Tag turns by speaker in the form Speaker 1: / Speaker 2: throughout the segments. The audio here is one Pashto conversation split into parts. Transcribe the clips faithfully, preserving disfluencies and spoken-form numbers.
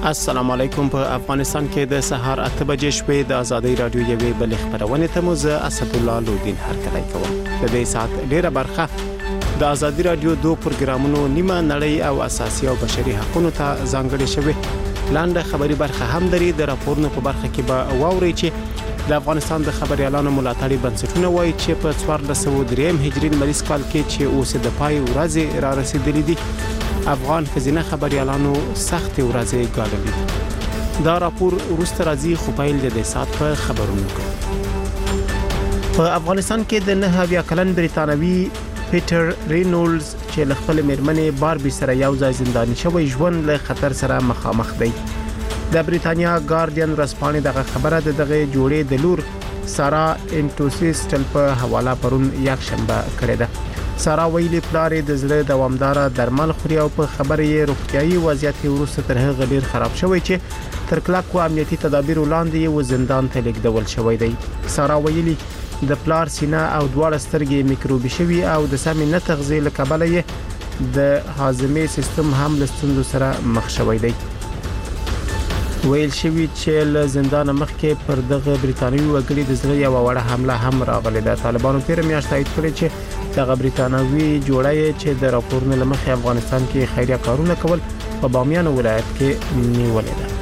Speaker 1: السلام علیکم. په افغانستان کې د سهار اته بجې شپې د ازادي رادیو یوې بل خبرونه ته موزه اسد الله لودین هرکلی کوم. د دې سات ډیره برخه د ازادي رادیو دوه پروګرامونو نیمه نړۍ او اساسي او بشري حقوقو ته ځانګړي شوی لاندې خبري برخه هم لري. د راپورونو په برخه کې به واوري چې د افغانستان د خبريالانو ملاتړي بنسټونه وایي چې په څوارلس سوه درې هجري مریض کال کې چې اوس د پای ورځې را رسیدلې دي افغان خزینه خبريالانو سخت ورځې ګاللې. دا راپور وروسته راځي خو پیل د سات په خبرونو کې. په افغانستان کې د نه اویا کلن بریتانوي پیټر رینولز چې له خپل میرمنې باربي سره یو ځای زنداني شوی ژوند له خطر سره مخامخ دی. د بریتانیا ګارډین ورځپاڼې دغه خبره د دغه جوړې د لور سارا انټوسیسټل په حواله پرون یک شنبه کړې ده. سارا ویلي پلارې د زړه دوامدار درمل خوري او په خبره یې روغتيایي وضعیت ورسته تر هغه ډیر خراب شوی چې تر کلکو امنیتي تدابیر وړاندې یې و زندان ته لیږدول شوی دی. سارا ویلي د پلار سینه او دواړه سترګې میکروبي شوي او د سمې نه تغذیه له کبله یې د هاضمې سیستم هم له ستونزو سره مخ شوی دی. ویل شوی چې له زندان مخکې پر دغه بریتانوي وګړي د زړه یو وړه حمله هم راغله. د طالبانو تیر میاشت تایید کړی چې دغه بریتانوي جوړه چې د راپورونو لمخې افغانستان کې خیریه کارونه کول په بامیان ولایت کې نیولې ده.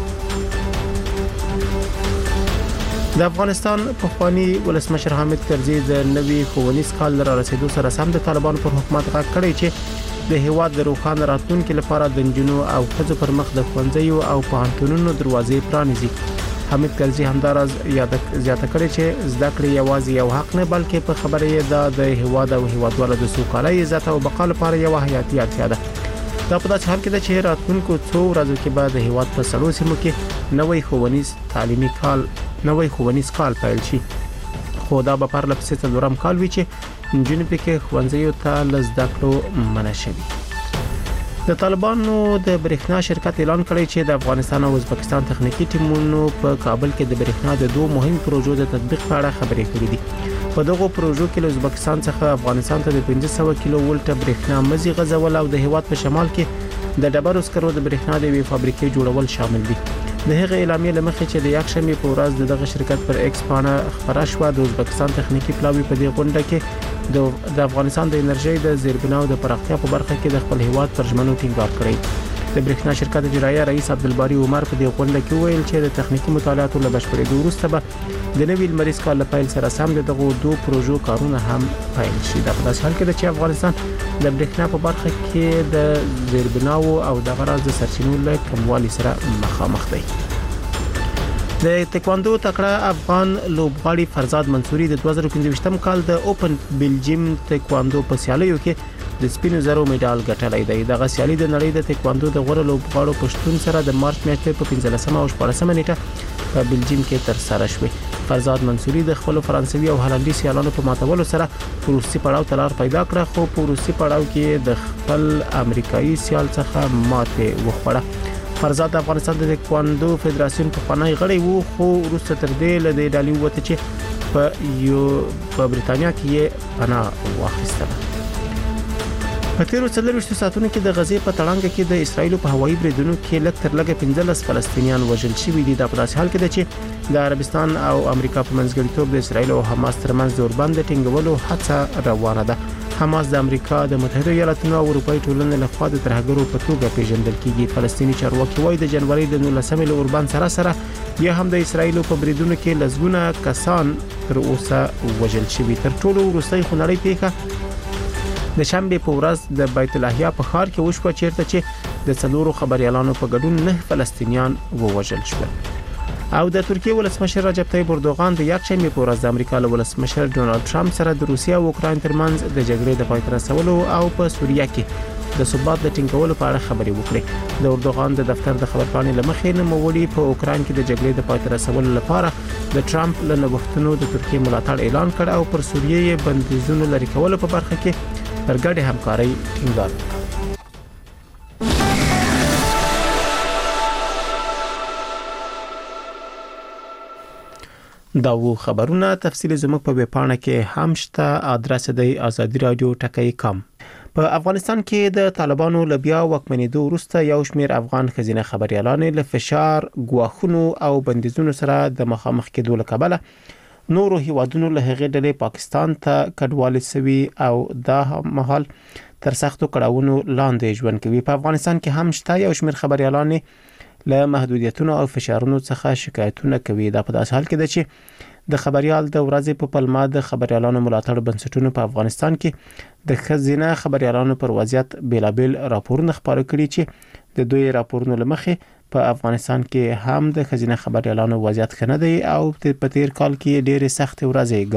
Speaker 1: د افغانستان پخوانی ولسمشر حامد کرزي د نوي ښوونیز کال را رسیدو سره سم د طالبانو پر حکومت غږ کړی چې د هیواد د روښانه راتلونکو لپاره د انجنونو او خځو پر مخ د ښوونځیو او پوهنتونونو دروازې پرانیزي. حامد کرزي همدارز زیاته کړی چې زده کړې یوازې یو حق نه بلکې په خبره یې دا د هیواد او هیوادوالو د سوکالۍ عزت او بقا لپاره یو حیاتي اړتیا ده. دا په داسې حال کې ده چې راتلونکو څو ورځو کې به د هیواد په سلو سیمو کې نوې ښوونیز تعلیمي کال نوې ښوونیز کال پیل شي. خو دا به پر لپسې څلورم کال وي چې انجنونو پکې ښوونځیو ته لزده کړو منع شوي. د طالبانو د برېښنا شرکت اعلان کړی چې د افغانستان او ازبکستان تخنیکی ټیمونو په کابل کې د برېښنا د دوه مهم پروژو د تطبیق په اړه خبرې کړې دي. په دغه پروژو کې له ازبکستان څخه افغانستان ته د پنځه سوه کیلو ولټ برېښنا مزي غځول او د هیواد په شمال کې د ډبرو سکرو د برېښنا د وی فابریکې جوړول شامل دي. د هغه اعلامیه لمخې چې د یک شنبه په ورځ دغه شرکت پر ایکس باندې خبره شو د ازبکستان تخنیکی پلاوی په دې غونډه کې د افغانستان د انرژي د زیربناو د پراختیا په برخه کې د خپل هیواد پر ژمنو ټینګار کړی. د برېښنا شرکت اجرایي رئیس عبدالباری عمر په دې غونډه کې ویل چې د تخنیکی مطالعاتو له بشپړېدو وروسته به د نوي لمریز کال له پیل سره سم دغه دوه پروژو کارونه هم پیل شي. د داسې حال کې ده چې افغانستان د برېښنا په برخه کې د زیربناو او د غراض د سرچینو له کموالي سره مخامخ دی. د تکواندو تکړه افغان لوبغاړي فرزاد منصوري د دوه زره پنځه کال د اوپن بلجیم تکواندو په سیالیو کې د سپینو زرو میډال ګټلی دی. دغه سیالي د نړۍ د تکواندو د غوړه لوبغاړو پښتون سره د مارچ میاشتې په پنځلسمه او شپاړسمه نیټه په بلجیم کې تر سره شوې. فرزاد منصوري د خپل فرانسوي او هالندي سیالانو په ماتولو سره روسي پړاو ته لار پیدا کړه خو په روسي پړاو کې د خپل امریکایي سیال څخه ماته وخوړه. فرزاد د افغانستان د تکواندو فدراسیون په خنای غړی وو خو وروسته تر دې له دې ډالۍ وته چې په یو په بریتانیا کې یې پناه واخیستله. په تیرو څلورویشتو ساعتونو کې د غزې په تړانګه کې د اسرایل په هوایي بریدونو کې لږ تر لږه پنځلس فلسطینیان وژل شوي دي. د پداسې حال کې ده چې د عربستان او امریکا په منځګړیتوب د اسرایل او حماس ترمنځ اوربند ټینګولو هڅه روانه ده. حماس د امریکا د متحده ایالاتونو او اروپאי ټولنې لخوا د ترهګرو په توګه پیژندل کیږي. فلسطینی چارواکي وایي د جنوري د نولسمې له اوربند سره سره بیا هم د اسرایل په بریدونو کې لزګونه کسان تر اوسه وژل شوي. تر ټولو وروستۍ خونړۍ پیښه د شنبه په ورځ د بیت الاحیا په ښار کې وشوه چیرته چې د څلورو خبريالانو په ګډون نه فلسطینیان ووژل شول. او د ترکیه ولسمشر رجب طیب اردوغان د یک شنبه په ورځ د امریکا له ولسمشر ډونالد ټرمپ سره د روسیې او اوکراین ترمنځ د جګړې د پای ته رسولو او په سوریه کې د ثبات د ټینګولو په اړه خبرې وکړې. د اردوغان د دفتر د خبرپاڼې لمخې نوموړي په اوکراین کې د جګړې د پای ته رسولو لپاره د ټرمپ له نوښتونو د ترکیه ملاتړ اعلان کړ او پر سوریه یې بندیزونو لري کولو په برخه کې پر ګډه همکاري ټینګار وکړ. دا وو خبرونه تفصیل زموږ په ویب پاڼه کې هم شته. ادرس دی azadi radio ټکی کام. په افغانستان کې د طالبانو له بیا واکمنېدو وروسته یو شمېر افغان ښځینه خبريالان له فشار، ګواښونو او بندیزونو سره د مخامخ کېدو له کبله نورو هیوادونو له هغې ډلې پاکستان ته کډوالي سوي او دا مهال تر سختو کړاوونو لاندې ژوند کوي. په افغانستان کې هم شته یو شمېر خبريالان له محدودیتونو او فشارونو څخه شکایتونه کوي. دا په داسې حال کې ده چې د خبريال د ورځې په پلمه د خبريالانو ملاتړ بنسټونو په افغانستان کې د ښځینه خبريالانو پر وضعیت بیلابل راپورونه خپاره کړي چې د دوی راپورونو لمخې په افغانستان کې هم د ښځینه خبريالانو وضعیت ښه نه دی او په تیر کال کې ډېرې سخت ورځې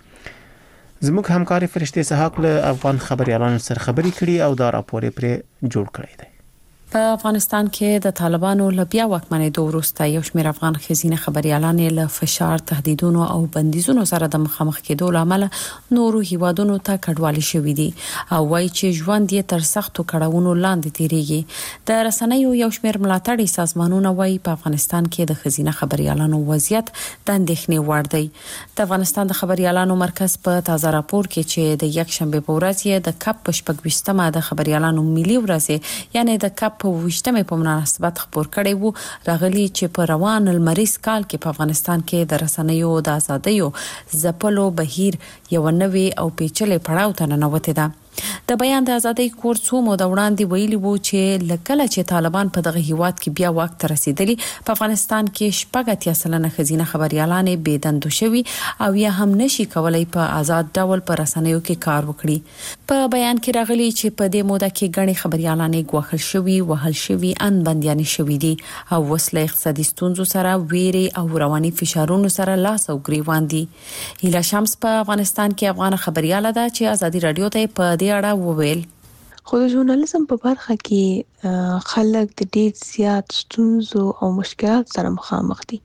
Speaker 1: ګاللې. زموږ همکاري فرشته اسحاق له افغان خبريالانو سره خبرې کړي او دا راپور پرې جوړ کړی دی.
Speaker 2: په افغانستان کې د طالبانو له بیا واکمنېدو وروسته یو شمېر افغان ښځینه خبريالان له فشار، تهدیدونو او بندیزونو سره د مخامخ کېدو لامل نورو هیوادونو ته کډوالي شوې دي او وایي چې ژوند یې تر سختو کړاوونو لاندې تیریږي. د رسنیو یو شمېر ملاتړي سازمانونه وایي په افغانستان کې د ښځینه خبريالانو وضعیت د اندېښنې وړ دی. د افغانستان د خبريالانو مرکز په تازه راپور کې چې د یک شنبه په ورځ یې د کپ په شپږویشتمه د خبريالانو ملي ورځ یعنی د کپ په وشتمه په مناسبت خبر کړی وو، راغلی چې په روان المریض کال کې په افغانستان کې د رسنیو د ازادیو ځپلو بهیر یو نوې او پیچلې پړاو ته ننوتې ده. د بیان د ازادۍ کور څو موده وړاندې ویلي وو چې لکه چې طالبان په دغه هیواد کې بیا واک ته رسیدلی، په افغانستان کې شپږ اتیا سلنه ښځینه خبريالان بې دندو شوي او یا هم نشي کولای په آزاد ډول په رسنیو کې کار وکړي. په بیان کې راغلی چې په دې موده کې غني خبريالان ګواښل شوي، وهل شوي، ان بنديان شوي دي او وسله اقتصادي ستونزو سره، ویري او رواني فشارونو سره لاس او ګریوان دي. هیله شمس په افغانستان کې افغان خبرياله ده چې ازادي رادیو ته په دې اړه وویل.
Speaker 3: خو د ژورنالیزم په برخه کې خلک د ډېر زیات ستونزو او مشکلات سره مخامخ دي،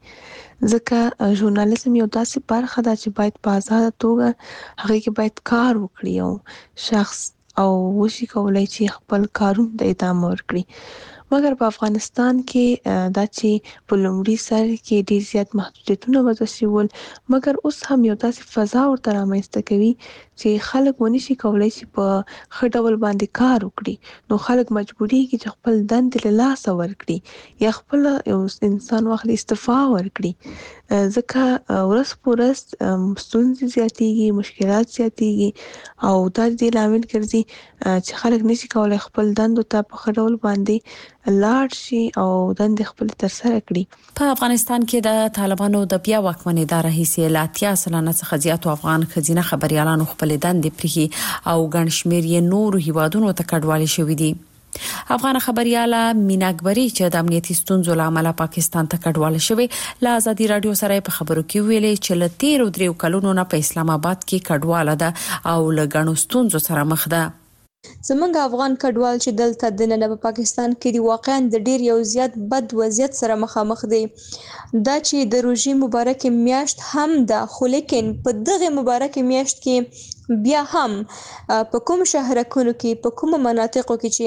Speaker 3: ځکه ژورنالیزم یو داسې برخه ده چې باید په آزاده توګه هغه کې باید کار وکړي او شخص او وشي کولای چې خپل کارونه ته ادامه ورکړي. مګر په افغانستان کې دا چې په لومړي سر کې ډېر زیات محدودیتونه وضع شول، مګر اوس هم یو داسې فضا ورته رامنځته کوي چې خلک ونشي کولای چې په ښه ډول باندې کار وکړي. نو خلک مجبورېږي چې خپل دندې له لاسه ورکړي یا خپل یو انسان واخلي استعفا ورکړي، ځکه ورځ په ورځ ستونزې زیاتېږي، مشکلات زیاتېږي او دا د دې لامل ګرځي چې خلک نشي کولای خپل دندو ته په ښه ډول باندې لاړ شي او دندې خپل ترسره کړي.
Speaker 2: په افغانستان کې د طالبانو د بیا واکمنېدا راهیسې له اتیا سلنه څخه زیاتو افغان ښځینه خبريالانو خپل دندې پرېښي او ګڼ شمېر یې نورو هیوادونو ته کډوالي شوي دي. افغان خبرياله مینا اکبري چې د امنیتي ستونزو له امله پاکستان ته کډواله شوی، له ازادي رادیو سره په خبرو کې ویلي چې له تیرو دریو کلونو نه په اسلام آباد کې کډواله ده او له ګڼو ستونزو سره مخ ده.
Speaker 4: زمونږ افغان کډوال چې دلته د نن په پاکستان کې دی واقعا د ډیر یو زیات بد وضعیت سره مخامخ دي. دا چې د روژې مبارک میاشت هم ده، خو لیکن په دغه مبارک میاشت کې بیا هم په کوم شهرکونو کې په کوم مناطقو کې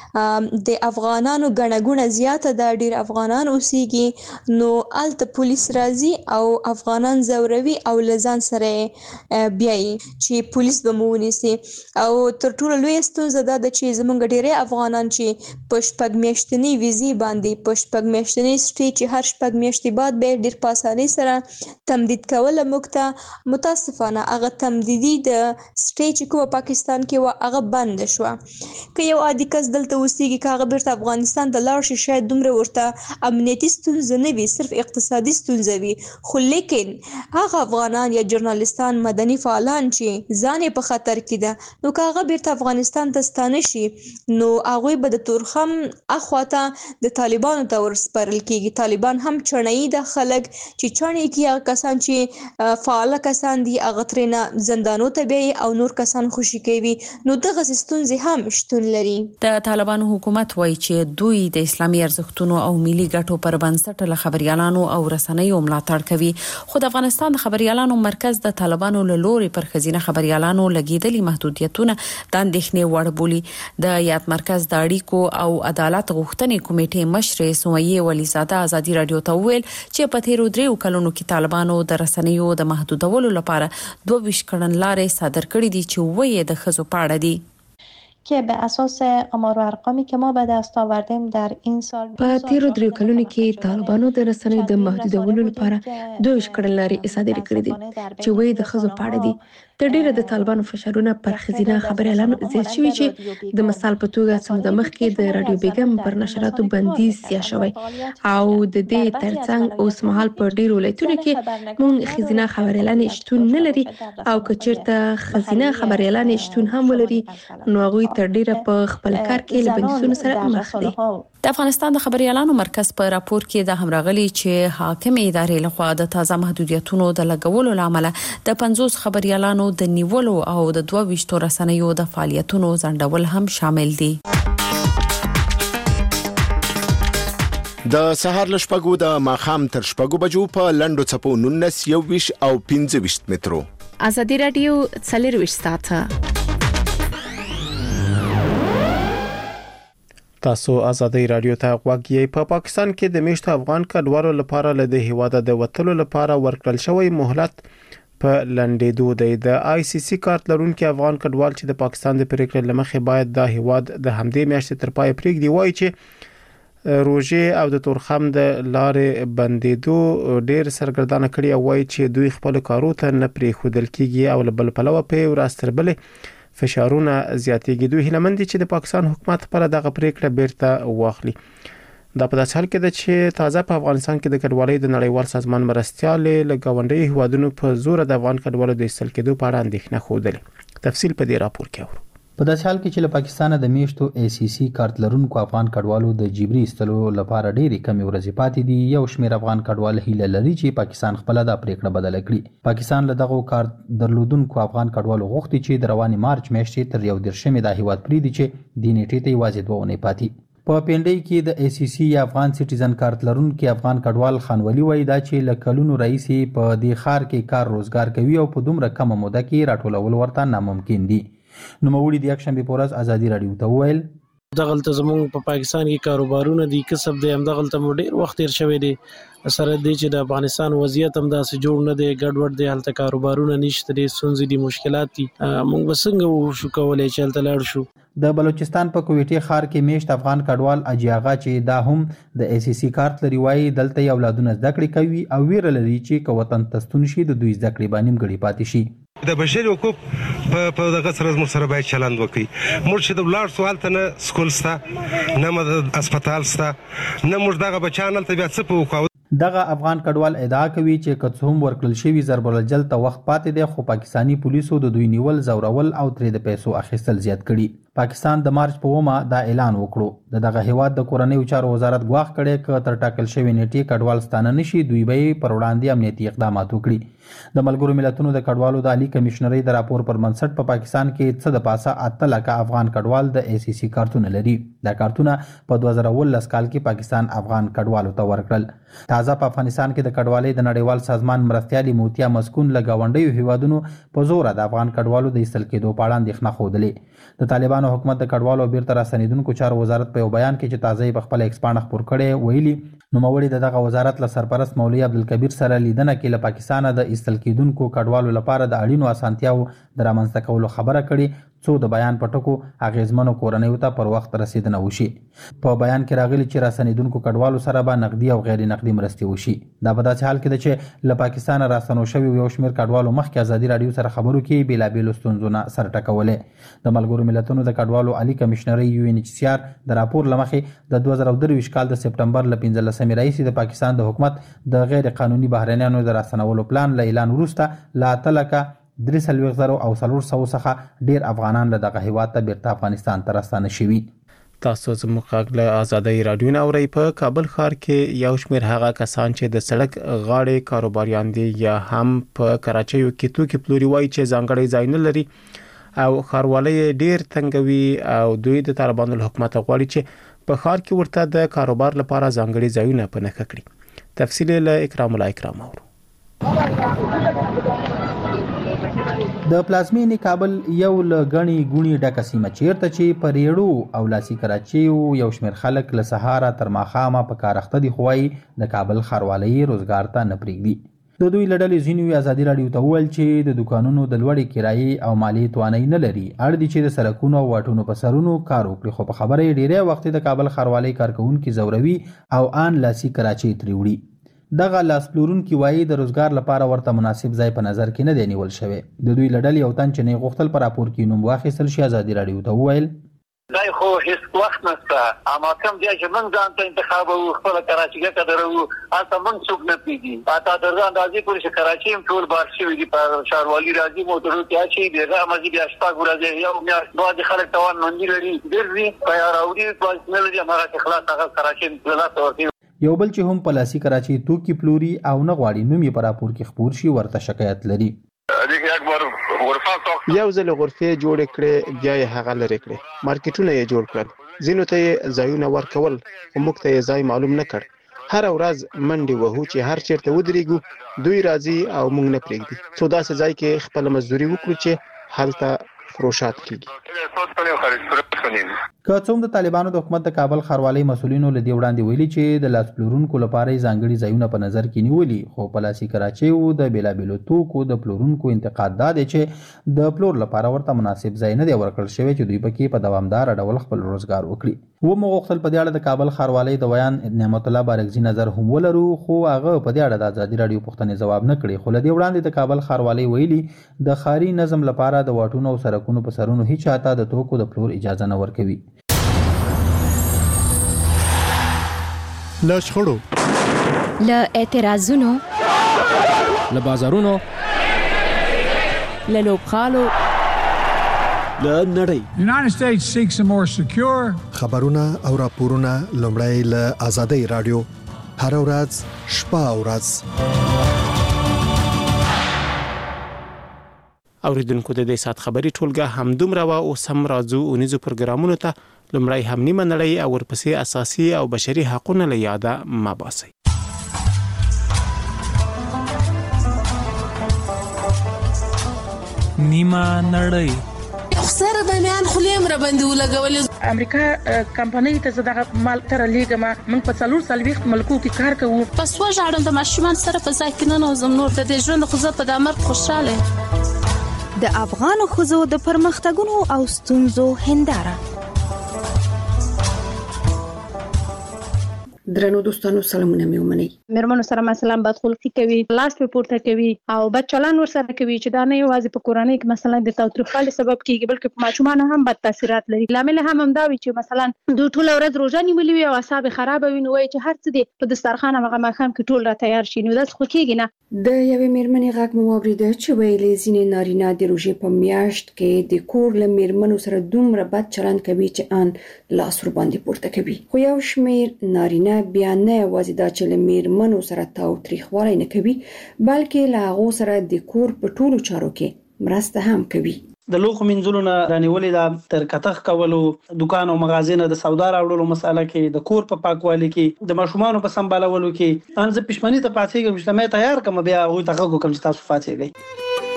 Speaker 4: چې د افغانانو ګڼه زیاته ده، ډیر افغانان اوسېږي، نو الته پولیس راځي او افغانان زوروي او لزان سره بیاي چې پولیس به مو ونیسي. او تر ټولو لوی ستونزه دا ده چې زمونږ ډیری افغانان چې په شپږ میاشتنی ویزې باندې په شپږ میاشتنی سټې چې هر شپږ میاشتې بعد به ډیر په اسانۍ سره تمدید کوله، موږ ته متاسفانه هغه تمدیدي د سټې چې کومه پاکستان کې و هغه بند شوه. که یو عادي کس دلته اوسېږي، که هغه بیرته افغانستان ته لاړ شي، شاید دومره ورته امنیتي ستونزه نه وي، صرف اقتصادي ستونزه وي. خو لیکن هغه افغانان یا ژورنالیستان، مدني فعالان چې ځان یې په خطر کې ده، نو که هغه بیرته افغانستان ته ستانه شي، نو هغوی به د تورخم اخواته د طالبانو ته ورسپارل کېږي. طالبان هم چڼه‌يي ده، خلک چې چڼې کوي، هغه کسان چې فعاله کسان دي هغه ترېنه زندانو ته بیایي او نور کسان خوشي کوي. نو دغه ستونزې هم شتون لري.
Speaker 2: د طالبانو حکومت وایي چې دوی د اسلامي ارزښتونو او ملي ګټو پر بنسټ له خبريالانو او رسنیو ملاتړ کوي. خو د افغانستان د خبريالانو مرکز د طالبانو له لوري پر ښځینه خبريالانو لګیدلي محدودیتونه د اندېښنې وړ بولي. د یاد مرکز د اړیکو او عدالت غوښتنې کمیټې مشر سمیه ولیزاده ازادي رادیو ته ویل چې په تیرو دریو کلونو کې طالبانو د رسنیو د محدودولو لپاره دوه ویشت کړنلارې صادر کړې دي چې وایي د ښځو په اړه دي.
Speaker 5: که به اساس آمار و ارقامی که ما به دست آوردیم در این سال
Speaker 3: په تیرو دریو کلونو کې طالبانو د رسنیو د محدودولو لپاره دوه کړنلارې صادرې کړې دي چې وایي د ښځو په اړه دي. د ډیره د طالبانو فشارونه پر ښځینه خبریالانو زیات شوي چې د مثال په توګه څه موده مخکې د رادیو بیګم پر نشراتو بندیز زیات شوی او د دې ترڅنګ اوس مهال په ډیرو ولایتونو کې موږ ښځینه خبریالانې شتون نه لري او که چیرته ښځینه خبریالانې شتون هم ولري نو هغوی تر ډیره په خپل کار کې له بندیزونو سره مخ دي.
Speaker 2: د افغانستان د خبريالانو مرکز په راپور کې د همراغلي چې حاکم ادارې لخوا د تازه محدودیتونو د لګولو لامل د پنځوس خبريالانو د نیولو او د دوه ویشتو رسنیو د فعالیتونو ځنډول هم شامل دي.
Speaker 6: د سهار لشپګو د ماخام تر شپګو بجو په لندو چپو نونس یو ویش او پنځه ویشت مترو.
Speaker 2: ازادي رادیو څلور ویشت ساعته.
Speaker 1: تاسو ازادي رادیو ته غوږی. په پاکستان کې د میشت افغان کډوالو لپاره له د هیواده د وټلو لپاره ورکړل شوی مهلت په لنډېدو دی. د آی سی سی کارت لرونکي افغان کډوال چې د پاکستان د پریکړې لمخې باید د هیواد د همدې میاشتې تر پای پریږدي وایي چې روژې او د تورخم د لارې بندېدو ډېر سرګردانه کړي او وایي چې دوی خپل کارو ته نه پرېښودل کېږي او له بل پلوه په ورځ تر بلې فشارونه زیاتېږي. دوی هیله مند دي چې د پاکستان حکومت پر دغه پریکړه بیرته واخلي. دا په داسې حال کې ده چې تازه په افغانستان کې د کډوالۍ د نړیوال سازمان مرستیالې له ګاونډي هیوادونو په زور د افغان کډوالو د ایستل کېدو په اړه اندېښنه ښودلې. تفصیل په دې راپور کې اورو.
Speaker 7: په داسې حال کې چې له پاکستانه د میشتو ای سی سی کارت لرونکو افغان کډوالو د جبري ایستلو لپاره ډېرې کمې ورځې پاتې دي، یو شمېر افغان کډوال هیله لري چې پاکستان خپله دا پریکړه بدله کړي. پاکستان له دغو کارت درلودونکو افغان کډوالو غوښتي چې د روانې مارچ میاشتې تر یو دېرشمې دا هیواد پرېږدي چې دې نیټې ته یوازې دوه اونۍ پاتې. په پینډۍ کې د ای سی سی یا افغان سټیزن کارت لرونکي افغان کډوال خانولي وایي دا چې له کلونو راهیسې په دې ښار کې کار روزګار کوي او په دومره کمه موده کې راټولول ورته ناممکن دي. نوموړي د یکشنبې په ورځ ازادي راډیو ته وویل
Speaker 8: دغلته زموږ په پاکستان کې کاروبارونه دي، کسب دی، هم دغلته مو ډېر وخت تیر شوی دی. سره دی چې د افغانستان وضعیت هم داسې جوړ نه دی، ګډوډ دی، هلته کاروبارونه نشته دي، ستونزې دي، مشکلات دي. موږ به څنګه وشو کولی چې هلته لاړ شو.
Speaker 7: د بلوچستان په کویټې ښار کې میشت افغان کډوال اجي آغا چې دا هم د ای سی سی کارت لري وایي دلته یې اولادونه زده کړې کوي او ویره لري چې که وطن ته ستون شي د دوی زده کړې به نیمګړې پاتې شي.
Speaker 9: د بشري حقوق په دغه سره زموږ سره باید چلند وکړي. موږ چې د ولاړ سو هلته نه سکول شته نه مو اسپتال شته نه موږ دغه بچیان هلته بیا څه په وکړو.
Speaker 7: دغه افغان کډوال ادعا کوي چې که څه هم ورکړل شوي ضرب الجل ته وخت پاتې دی خو پاکستاني پولیسو د دوی نیول، ځورول او ترې د پیسو اخیستل زیات کړي. پاکستان د مارچ په اومه دا اعلان وکړو. د دغه هیواد د کورنیو چارو وزارت ګواښ کړی که تر ټاکل شوې نیټې کډوال ستانه نشي دوی به یې پر وړاندې امنیتي اقدامات وکړي. د ملګرو ملتونو د کډوالو د عالی کمشنرۍ د راپور پر بنسټ په پاکستان کې څه د پاسه اته لکه افغان کډوال د ای سی سی کارتونه لري. دا کارتونه په دوه زره اوولس کال کې پاکستان افغان کډوالو ته ورکړل. تازه په افغانستان کې د کډوالۍ د نړیوال سازمان مرستیالې موتیا مسکون له ګاونډیو هیوادونو په زوره د افغان کډوالو د ایستل کېدو په اړه اندېښنه ښودلې. د طالبانو حکومت د کډوالو بیرته راستنېدونکو چارو وزارت په یو بیان کې چې تازه یې په خپله ایکس پاڼه خپور کړی ویلي نوموړي د دغه وزارت له سرپرست مولوي عبدالکبیر سره لیدنه کې له پاکستانه د ایستل کېدونکو کډوالو لپاره د اړینو اسانتیاوو د رامنځته کولو خبره کړې څو د بیان په ټکو اغیزمنو کورنیو ته پر وخت رسیدنه وشي. په بیان کې راغلي چې راستنېدونکو کډوالو سره به نقدي او غیر نقدي مرستې وشي. دا په داسې حال کې ده چې له پاکستانه راستنو شوي یو شمېر کډوالو مخکې ازادي راډیو سره خبرو کې بېلابېلو ستونزو نه سر ټکولې. د ملګرو ملتونو د کډوالو عالی کمشنرۍ یو ان ایچ سی آر د راپور له مخې د دوه زره درویشت کال د سپټمبر له پنځلسمې راهیسې د پاکستان د حکومت د غیر قانوني بهرنیانو د راستنولو پلان له اعلان وروسته له اته لکه درې څلوېښت زره او څلور سوو څخه ډېر افغانان له دغه هیواد ته بیرته افغانستان ته راستانه شوي.
Speaker 1: تاسو زموږ غږ له ازادۍ راډیو نه اورئ. په کابل ښار کې یو شمېر هغه کسان چې د سړک غاړې کاروباریان دي یا هم په کراچیو کې توکي پلوري وایي چې ځانګړی ځای نه لري او ښاروالۍ ډېر تنګوي او دوی د طالبانو له حکومته غواړي چې په ښار کې ورته د کاروبار لپاره ځانګړي ځایونه په نښه کړي. تفصیل له اکرام الله اکرام اورو.
Speaker 7: د پلازمینې کابل یو له ګڼې ګوڼې ډکه سیمه چیرته چې په ریړو او لاسي کراچیو یو شمېر خلک له سهاره تر ماښامه په کار اخته دي خو وایي د کابل ښاروالۍ روزګار ته نه پرېږدي. د دوی لړلې ځینو ازادي راډیو ته وویل چې د دکانونو د لوړې کرایې او مالی توانایي نه لري، اړ دي چې د سړکونو او واټونو په سرونو کار وکړي، خو په خبره یې ډیری وخت د کابل ښاروالۍ کارکوونکي زوروي او آن لاسي کراچۍ ترې وړي. دغه لاس پلورونکي وایي د روزګار لپاره ورته مناسب ځای په نظر کې نه دی نیول شوی. د دوی لړلې یو تن چې نه غوښتل په راپور کې نوم واخیستل شي ازادي راډیو ته وویل
Speaker 10: دای خو هیڅ وخت نشته، اما کوم ځای چې موږ ځان ته انتخاب او خپل کراچۍ ته درو هلته موږ څوک نه پیږي. اته درځه اندازې پورې چې کراچۍ هم ټول بار شوي دي په ښاروالي راځي موټرو کې اچي دي راځي بیا شپږ ورځې یو میاشت بعد خلک توان منځي لري ګرځي په راوړي په نه لري هغه خلاص هغه کراچۍ ته ورته.
Speaker 7: یو بل چې هم پلاسي کراچۍ توکي پلوري او نه غواړي نوم یې په راپور کې خپور شي ورته شکایت لري.
Speaker 1: یو ځل غرفې جوړ کړي بیا یې هغه لري کړي، مارکیټونه یې جوړ کړل، ځینو ته یې ځایونه ورکول او موږ ته یې ځای معلوم نه کړ. هر ورځ منډي وهو چې هر چیرته ودرېږو دوی راځي او موږ نه پرېږدي. څو داسې ځای کې خپل مزدوري وکړو چې هلته فروشات کیږي.
Speaker 7: که څوم د طالبانو د حکومت د کابل ښاروالۍ مسولینو له دې وړاندې ویلي چې د لاس پلورونکو لپاره ځانګړي ځایونه په نظر کې نیولي، خو پلاسي کراچۍ د بیلابیلو توکو د پلورونکو انتقاد دا دی چې د پلور لپاره ورته مناسب ځای نه دی ورکړل شوی چې دوی پکې په دوامدار ډول خپل روزګار وکړي. و مو غوښتل په دې اړه د کابل ښاروالۍ د ویان نعمت الله بارکزي نظر هم ولرو، خو هغه په دې اړه د ازادي راډیو پوښتنې ځواب نه کړي. خو له دې وړاندې د کابل ښاروالۍ ویلي د ښاري نظم لپاره د واټونو او سړکونو په سرونو هیڅ چاته د توکو د پلور اجازه نه ورکوي.
Speaker 11: له شخړو،
Speaker 12: له اعتراضونو،
Speaker 11: له بازارونو،
Speaker 12: له لوبغالو،
Speaker 11: له نړۍ
Speaker 13: United States seeks a more secure
Speaker 11: خبرونه او راپورونه لومړی له آزادۍ راډیو هر ورځ شپه او ورځ.
Speaker 1: اوریدونکو د دې سات خبري ټولګه همدومره وا او سم راځو اونیزو پروګرامونو ته لمړی هم نیمه نړۍ او ورپسې اساسي او بشري حقوقونه له یاده مباسي.
Speaker 14: نیمه نړۍ
Speaker 15: خسر د میان خلیم را باندې ولګول.
Speaker 16: امریکا کمپنۍ ته زړه مال تر لیګما موږ په څلور سالويخت ملکو کې کار کوو.
Speaker 15: پس وژاړم د ماشومان سره په ځای کې نه نوزم نور د دې ژوند خو زه په دامر خوشاله.
Speaker 12: د افغان خزو د پرمختګونو او ستونزو هنداره.
Speaker 17: درنو دوستانو سلامونه مې ومنئ.
Speaker 5: مېرمنو سره مثلا بدخلقي کوي، لاس په پورته کوي او بد چلند ورسره کوي چې دا نه یوازې په کورنۍ کې مثلا د تاوتریخوالي سبب کیږي بلکې په ماشومان هم بد تاثیرات لري. لامل هم همدا وي چې مثلا دوی ټول ورځ روزه نیولې وي او اعصاب خراب وي، نو وایي چې هر څه دې په دسترخوان هغه ماښام کې ټول را تیار شي، نو دا څه کیږي نه.
Speaker 17: د یوې مېرمنې غږ مو واورېده چې ویلې ځینې نارینه د روژې په میاشت کې د کور له مېرمنو سره دومره بد چلند کوي چې ان لاس ور باندې پورته کوي. خو یو شمېر نارینه بیا نه یوازې دا چې له مېرمنو سره تاوتریخوالی نه کوي بلکې له هغو سره د کور په ټولو چارو کې مرسته هم کوي.
Speaker 18: د لوښو مینځلو نه رانیولې دا تر کتغ کولو، دکان او مغازې نه د سودا راوړلو مساله کې، د کور په پاکوالي کې، د ماشومانو په سمبالولو کې. ان زه پښمنۍ ته پاتېږم چې مې تیار کړم بیا هغوی ته غږ وکړم چې تاسو پاتېږئ.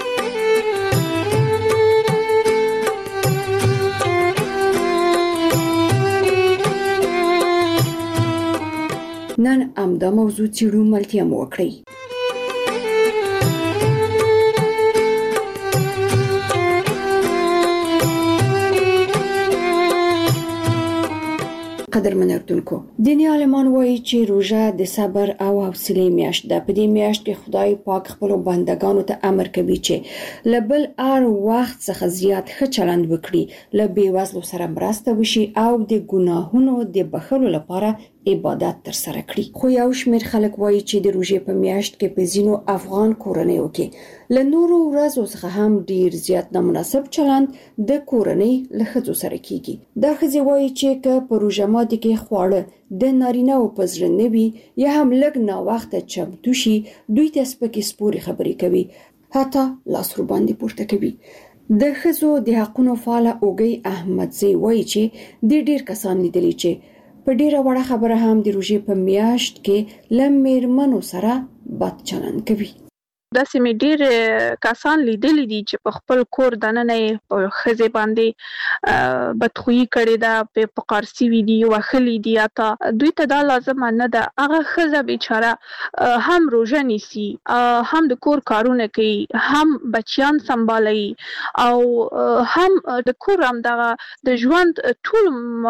Speaker 17: نن همدا موضوع څېړو، ملتیا مو وکړئ. قدرمن اردوونکو، دیني عالمان وایي چې روژه د صبر او حوصلې میاشت ده. په دې میاشت کې خدای پاک خپلو بندګانو ته امر کوي چې له بل هر وخت څخه زیات ښه چلند وکړي، له بېوزلو سره مرسته وشي او د ګناهونو د بخښلو لپاره عبادت تر سره کړي. خو یو شمېر خلک وایي چې د روژې په میاشت کې په ځینو افغان کورنیو کې له نورو ورځو څخه هم ډیر زیات نامناسب چلند د کورنۍ له ښځو سره کیږي. دا ښځې وایي چې که په روژه ماتي کې خواړه د نارینه‌و په زړه نه وي یا هم لږ ناوخته چمتو شي، دوی ته سپکې سپورې خبرې کوي، حتی لاس ور باندې پورته کوي. د ښځو د حقونو فعاله اوږۍ احمدزی وایي چې د ډیر کسان لیدلي چې په ډیره وړه خبره هم د روژې په میاشت کې له مېرمنو سره بد چلند کوي.
Speaker 14: داسې مې ډېر کسان لیدلي دي چې په خپل کور دننه یې په ښځې باندې بدخویي کړې ده، په قارسي وي دي، وښلي دي. اته دوی ته دا لازمه نه ده. هغه ښځه بیچاره هم روژه نیسي، هم د کور کارونه کوي، هم بچیان سنبالوي او هم د کور همدغه د ژوند ټول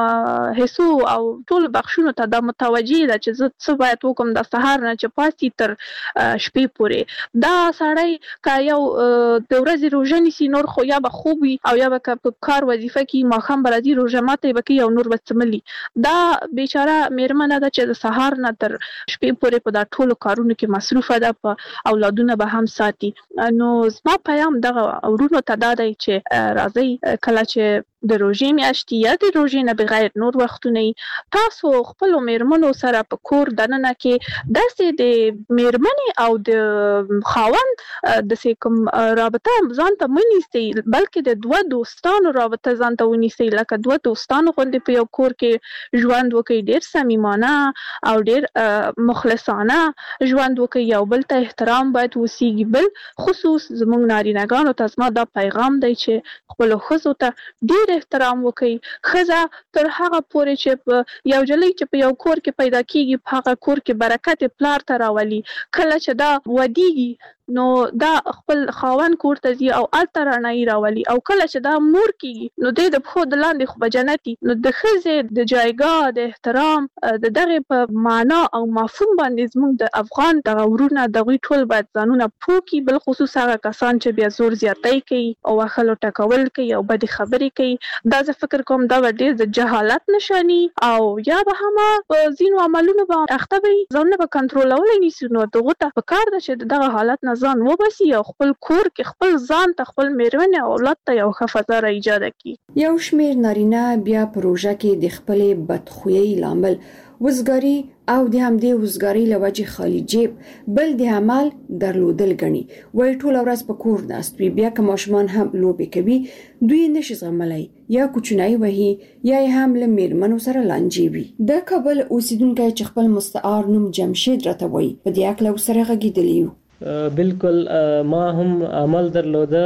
Speaker 14: حصو او ټول بخشونو ته دا متوجه ده چې زه څه باید وکړم د سهار نه چې پاسي تر شپې پورې. دا سړی که یو د ورځې روژه نیسي نور خو یا به خوب وي او یا به په کار وظیفه کې ماښام به راځي روژه ماتی به کوي او نور به څملي. دا بیچاره میرمنه ده چې د سهار نه تر شپې پورې په دا ټولو کارونو کې مصروفه ده، په اولادونه به هم ساتي. نو زما پیام دغه ورونو ته دا دی چې راځئ کله چې د روژې میاشتې یا د روژې نه بغیر نور وختونه تاسو خپلو میرمنو سره په کور دننه کې داسې د میرمنې او د خاوند داسې کوم رابطه ځان ته مه نیسئ، بلکې د دوه دوستانو رابطه ځان ته ونیسئ، لکه دوه دوستانو غوندې په یو کور کې ژوند وکړئ، ډېر صمیمانه او ډېر مخلصانه ژوند وکړئ، یو بل ته احترام باید وسیږي. بل خصوص زموږ نارینه‌ګانو ته زما دا پیغام دی چې خپلو ښځو ته ډېر احترام وکړئ. ښځه تر هغه پورې چې په یو جلۍ چې په یو کور کې پیدا کیږي په هغه کور کې برکت پلار ته راولي. کله چې دا ودیږي نو دا خپل خاوند کور ته ځي او هلته رڼایي راولي، او کله چې دا مور کیږي نو دی د پښو د لاندې خو به جنت وي. نو د ښځې د جایګاه د احترام د دغې په معنا او مفهوم باندې زموږ د افغان دغه ورونه دغوی ټول باید ځانونه پوه کړي، بالخصوص هغه کسان چې بیا زور زیاتی کوي او وښلو ټکول کوي او بدې خبرې کوي. دا زه فکر کوم دا به ډېر د جهالت نشاني او یا به هم په ځینو عملونو به اخته وي، ځانونه به کنټرولولی نیسي. نو دغو ته پکار ده چې دغه حالت نه ځان وباسي او خپل کور کې خپل ځان ته خپل میرمنې او اولاد ته یو ښه فضا را ایجاده کړي.
Speaker 17: یو شمېر نارینه بیا په روژه کې د خپلې بدخویۍ لامل وزګاري او د همدې وزګارۍ له وجې خالي جیب بل د عمل درلودل ګڼي. وایي ټوله ورځ په کور ناست وي، بیا که ماشومان هم لوبې کوي دوی نشي زغملی، یا کوچنی وهي یا یې هم له میرمنو سره لانجې وي. د کابل اوسیدونکی چې خپل مستعار نوم جمشید راته وایي په دې هکله ورسره غږېدلی یو.
Speaker 19: بالکل ما هم عمل درلوده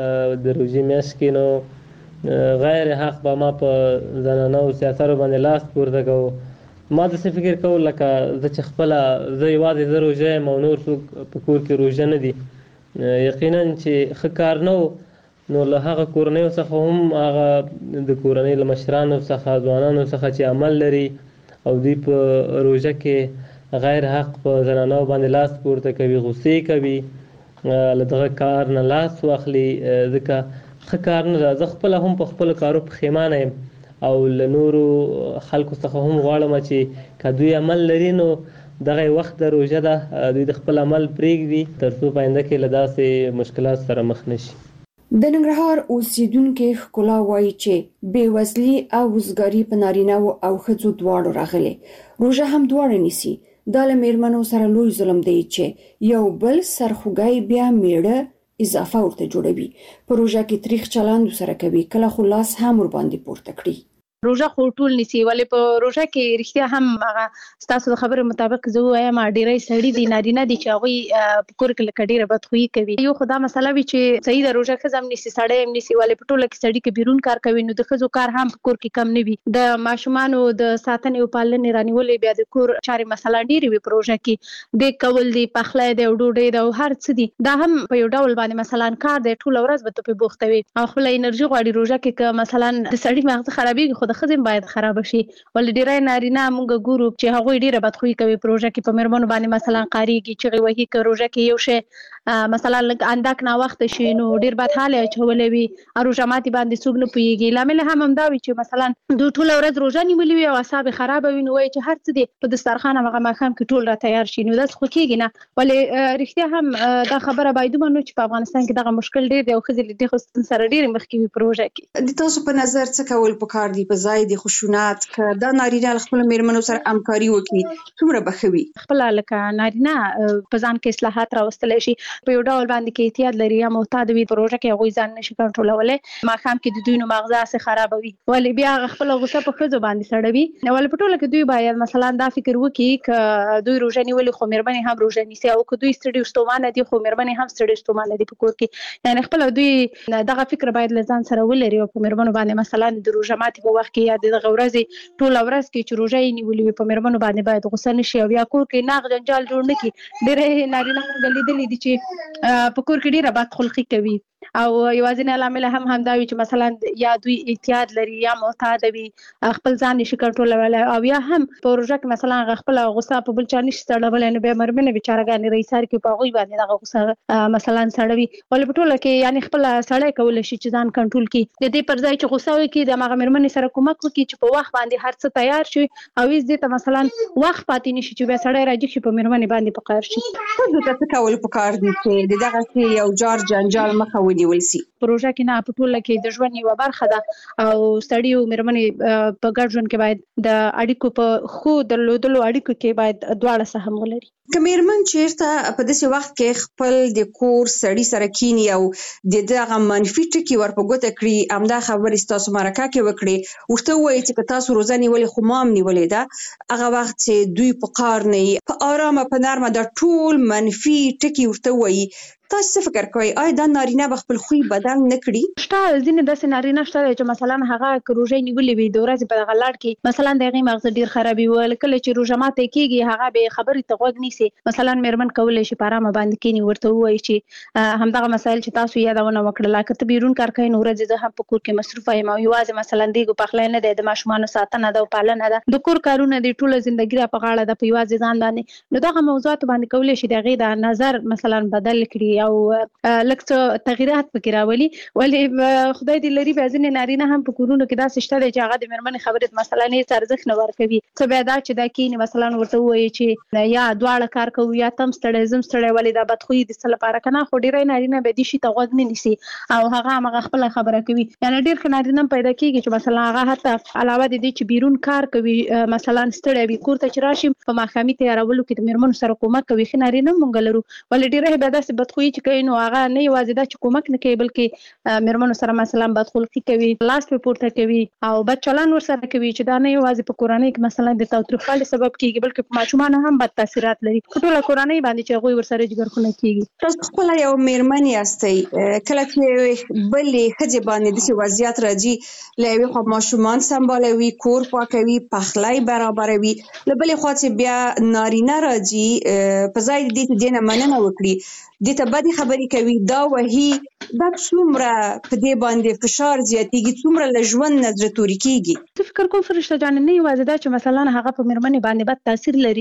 Speaker 19: د روژې میاشت کې، نو غیر حق به ما په زنانه او سیاسرو باندې لاس پورته کوو. ما داسې فکر کول لکه زه چې خپله زه یوازې زه روژه یم او نور څوک په کور کې روژه نه دي. یقینا چې ښه کار نه و، نو له هغه کورنیو څخه هم هغه د کورنۍ له مشرانو څخه ځوانانو څخه چې عمل لري او دوی په روژه کې غیر حق په زنانو باندې لاس پورته کوي، غصې کوي، له دغه کار نه لاس واخلي، ځکه ښه کار نه ده. زه خپله هم په خپلو کارو پښیمانه یم او له نورو خلکو څخه هم غواړم چې که دوی عمل لري نو دغه وخت د روژه ده دوی د خپل عمل پرېږدي تر څو په آینده کې له داسې مشکلات سره مخ نشي.
Speaker 17: د ننګرهار اوسیدونکي ښکلا وایي چې بېوزلي او وزګاري په نارینه‌وو او ښځو دواړو راغلې. روژه هم دواړه نیسي. دا له میرمنو سره لوی ظلم دی چې یو بل سرخوږی بیا میړه اضافه ورته جوړوي، په روژه کې تریخ چلند سره کوي، کله خو لاس هم ور باندې پورته کړي.
Speaker 5: روژه خو ټول نیسي، ولې په روژه کې رښتیا هم هغه ستاسو د خبرې مطابق زه ووایم ډېری سړي دي نارینه دي چې هغوی په کور کې لکه ډېره بدخویي کوي. یو خو دا مسله وي چې صحیح ده روژه ښځه هم نیسي سړی هم نیسي، ولې په ټوله کې سړي که بیرون کار کوي نو د ښځو کار هم په کور کې کم نه وي. د ماشومانو د ساتنې او پالنې رانیولې بیا د کور چارې مثلا ډېرې وي په روژه کې، د کول دي، پخلی دی او ډوډۍ ده او هر څه دي، دا هم په یو ډول باندې مثلا کار دی، ټوله ورځ به ته پرې بوخته وي او خپله انرژي غواړي. روژه کې که مثلا د سړي مغزه خرابېږي خو د ښځې باید خراب شي، ولې ډېری نارینه موږ ګورو چې هغوی ډېره بدخویي کوي په روژه کې، په میرمنو باندې مثلا قاریږي، چغې وهي. که روژه کې یو شی مثلا لږ اندک ناوخته شي نو ډېر بدحاله اچولی وي، روژه ماتي باندې څوک نه پوهېږي. لامل هم همدا وي چې مثلا دوی ټوله ورځ روژه نیولې وي او اعصاب یې خرابه وي، نو وایي چې هر څه دی په دسترخوان همغه ماښام کې ټول را تیار شي، نو داسې خو کېږي نه. ولې رښتیا هم دا خبره باید ومنو چې په افغانستان کې دغه مشکل ډېر دی او ښځې له دې خو سره ډېرې مخکې وي په روژه کې.
Speaker 20: د تاسو په نظر څه کول پکار دي په ځای د خشونت که دا نارینه له خپلو میرمنو سره همکاري وکړي څومره به ښه وي؟
Speaker 5: خپله لکه نارینه په ځان کې اصلاحات راوستلی شي. په یو ډول باندې کې احتیاط لري یا معتاد وي پروژه کې هغه ځان نشي کنټرولولای ما خام کې د دوی نو مغزه سه خرابوي ولی بیا خپل غوسه په خزو باندې سړوي نو ول په ټوله کې دوی باید مثلا دا فکر وکړي ک دوی روزه نیولې خو مهرباني هم روزه نیسي او که دوی ستړي ستومانه دي خو مهرباني هم ستړي ستومانه دي په کور کې یعنی خپل دوی دغه فکر باید لزان سره ولري او په مهربانو باندې مثلا د روزه ماتي په وخت کې یا د غورزي ټول ورځ کې چې روزه یې نیولې په مهربانو باندې باید غوسه نشي او یا کور کې ناغ جنجال جوړ نه کړي ډېر نارینه غلیدلې دي چې په کور کې ډېره بد خلقي کوي او یوازینی عامل هم همدا وي چې مثلا یا دوی احتیاط لري یا معتاد وي خپل ځان نشي کنټرولولای او یا هم پروژه کې مثلا خپل غوسه په بل چا نشي سړولای نو به مرمنه بیچارهګان رئیسار کې په غوي باندې دغه غوسه مثلا سړوي ول په ټوله کې یعنی خپل سړی کول شي چې ځان کنټرول کړي د دې پر ځای چې غوسه وي کې د هغه مرمنه سره کومک وکړي چې په وخت باندې هر څه تیار شي او دې ته مثلا وخت پاتې نشي چې به سړی راځي چې په مرمنه باندې پکار شي
Speaker 20: څه څه کول پکار دي چې دغه یو جار جنجال مخه ونیول شي
Speaker 5: پروژه کې نه په ټوله کې د ژوند یو برخه ده او ستړي او مېرمنې په ګډ ژوند کې باید د اړیکو په خو درلودلو اړیکو کې باید دواړه سهم ولري
Speaker 20: که مېرمن چیرته په داسې وخت کې خپل د کور سړي سره کینی او د دغه منفي ټکي ور په ګوته کړي همدا خبرې ستاسو مرکه کې وکړي ورته وایي چې تاسو روزه نیولې خو مام نیولې ده هغه وخت چې دوی په قار نه په آرامه په نرمه د ټول منفي ټکي ورته وایي تاسو فکر کوئ آیا دا نارینه به خپل خوی بدل نه کړي
Speaker 5: شته ځینې داسې نارینه شته چې مثلا هغه روزه نیولې وي د ورځې په دغه لاړ کې مثلا دغه مغز ډیر خرابي ول کله چې روزه ماته کیږي هغه به خبرې ته غوږ نیسي مثلا مېرمن کولای شي په آرامه باندې کینی ورته وایي چې همدغه مسایل چې تاسو یادونه وکړه کته بیرون کار کوي نو ورځې زه هم په کور کې مصروف یم او یوازې مثلا دیګو پخلی نه دی د ماشومان ساتنه ده او پالنه ده د کور کارونه د ټوله ژوندۍ را په غاړه ده په یوازې ځان باندې نو دغه موضوعات باندې کولای شي دغه د نظر مثلا بدل کړي او لکه تغیرات پکې راولي ولی خدای دې لري بعضې نارینه هم په کورونو کې داسې شته دی چې هغه د مېرمنې خبرې مثلا نه ارزښت نه ورکوي څه بیا دا چې دا کینې مثلا ورته ووایي چې یا دواړه کار کوو یا تم ستړی زم ستړی ولې دا بدخویي د څه لپاره که نه خو ډېری نارینه به دې شي ته غوږ نه نیسي او هغه همغه خپله خبره کوي یعنې ډېر ښه نارینه هم پیدا کېږي چې مثلا هغه حتی علاوه د دې چې بیرون کار کوي مثلا ستړی وي کور ته چې راشي په ماښامي تیارولو کې د مېرمنو سره کومک کوي ښه نارینه هم موږ لرو ولې ډېری بیا داسې بدخویي چې کوي نو هغه نه یوازې دا چې کومک نه کوي بلکې مېرمنو سره مثلا بدخلقي کوي لاس په پورته کوي او بد چلند ورسره کوي چې دا نه یوازې په کورنۍ کې مثلا د تاوتریخوالي سبب کیږي بلکې په ماشومانو هم بد تاثیرات لري په ټوله کورنۍ باندې چې هغوی ورسره جګرخونه کیږي
Speaker 20: تاسو خپل یو مېرمن یاستئ کله چې بلې ښځې باندې داسې وضعیت راځي له یوې خوا ماشومان سمبالوي کور پاکوي پخلی برابروي له بلې خوا چې بیا نارینه راځي په ځای دې چې دې نه مننه وکړي دې ته بدې خبرې کوي دا وهي دا څومره په دې باندې فشار زیاتېږي څومره له ژوند نه زړه توري کېږي
Speaker 5: زه فکر کوم فرشته جانې نه یوازې دا چې مثلا هغه په مېرمنې باندې بد تاثیر لري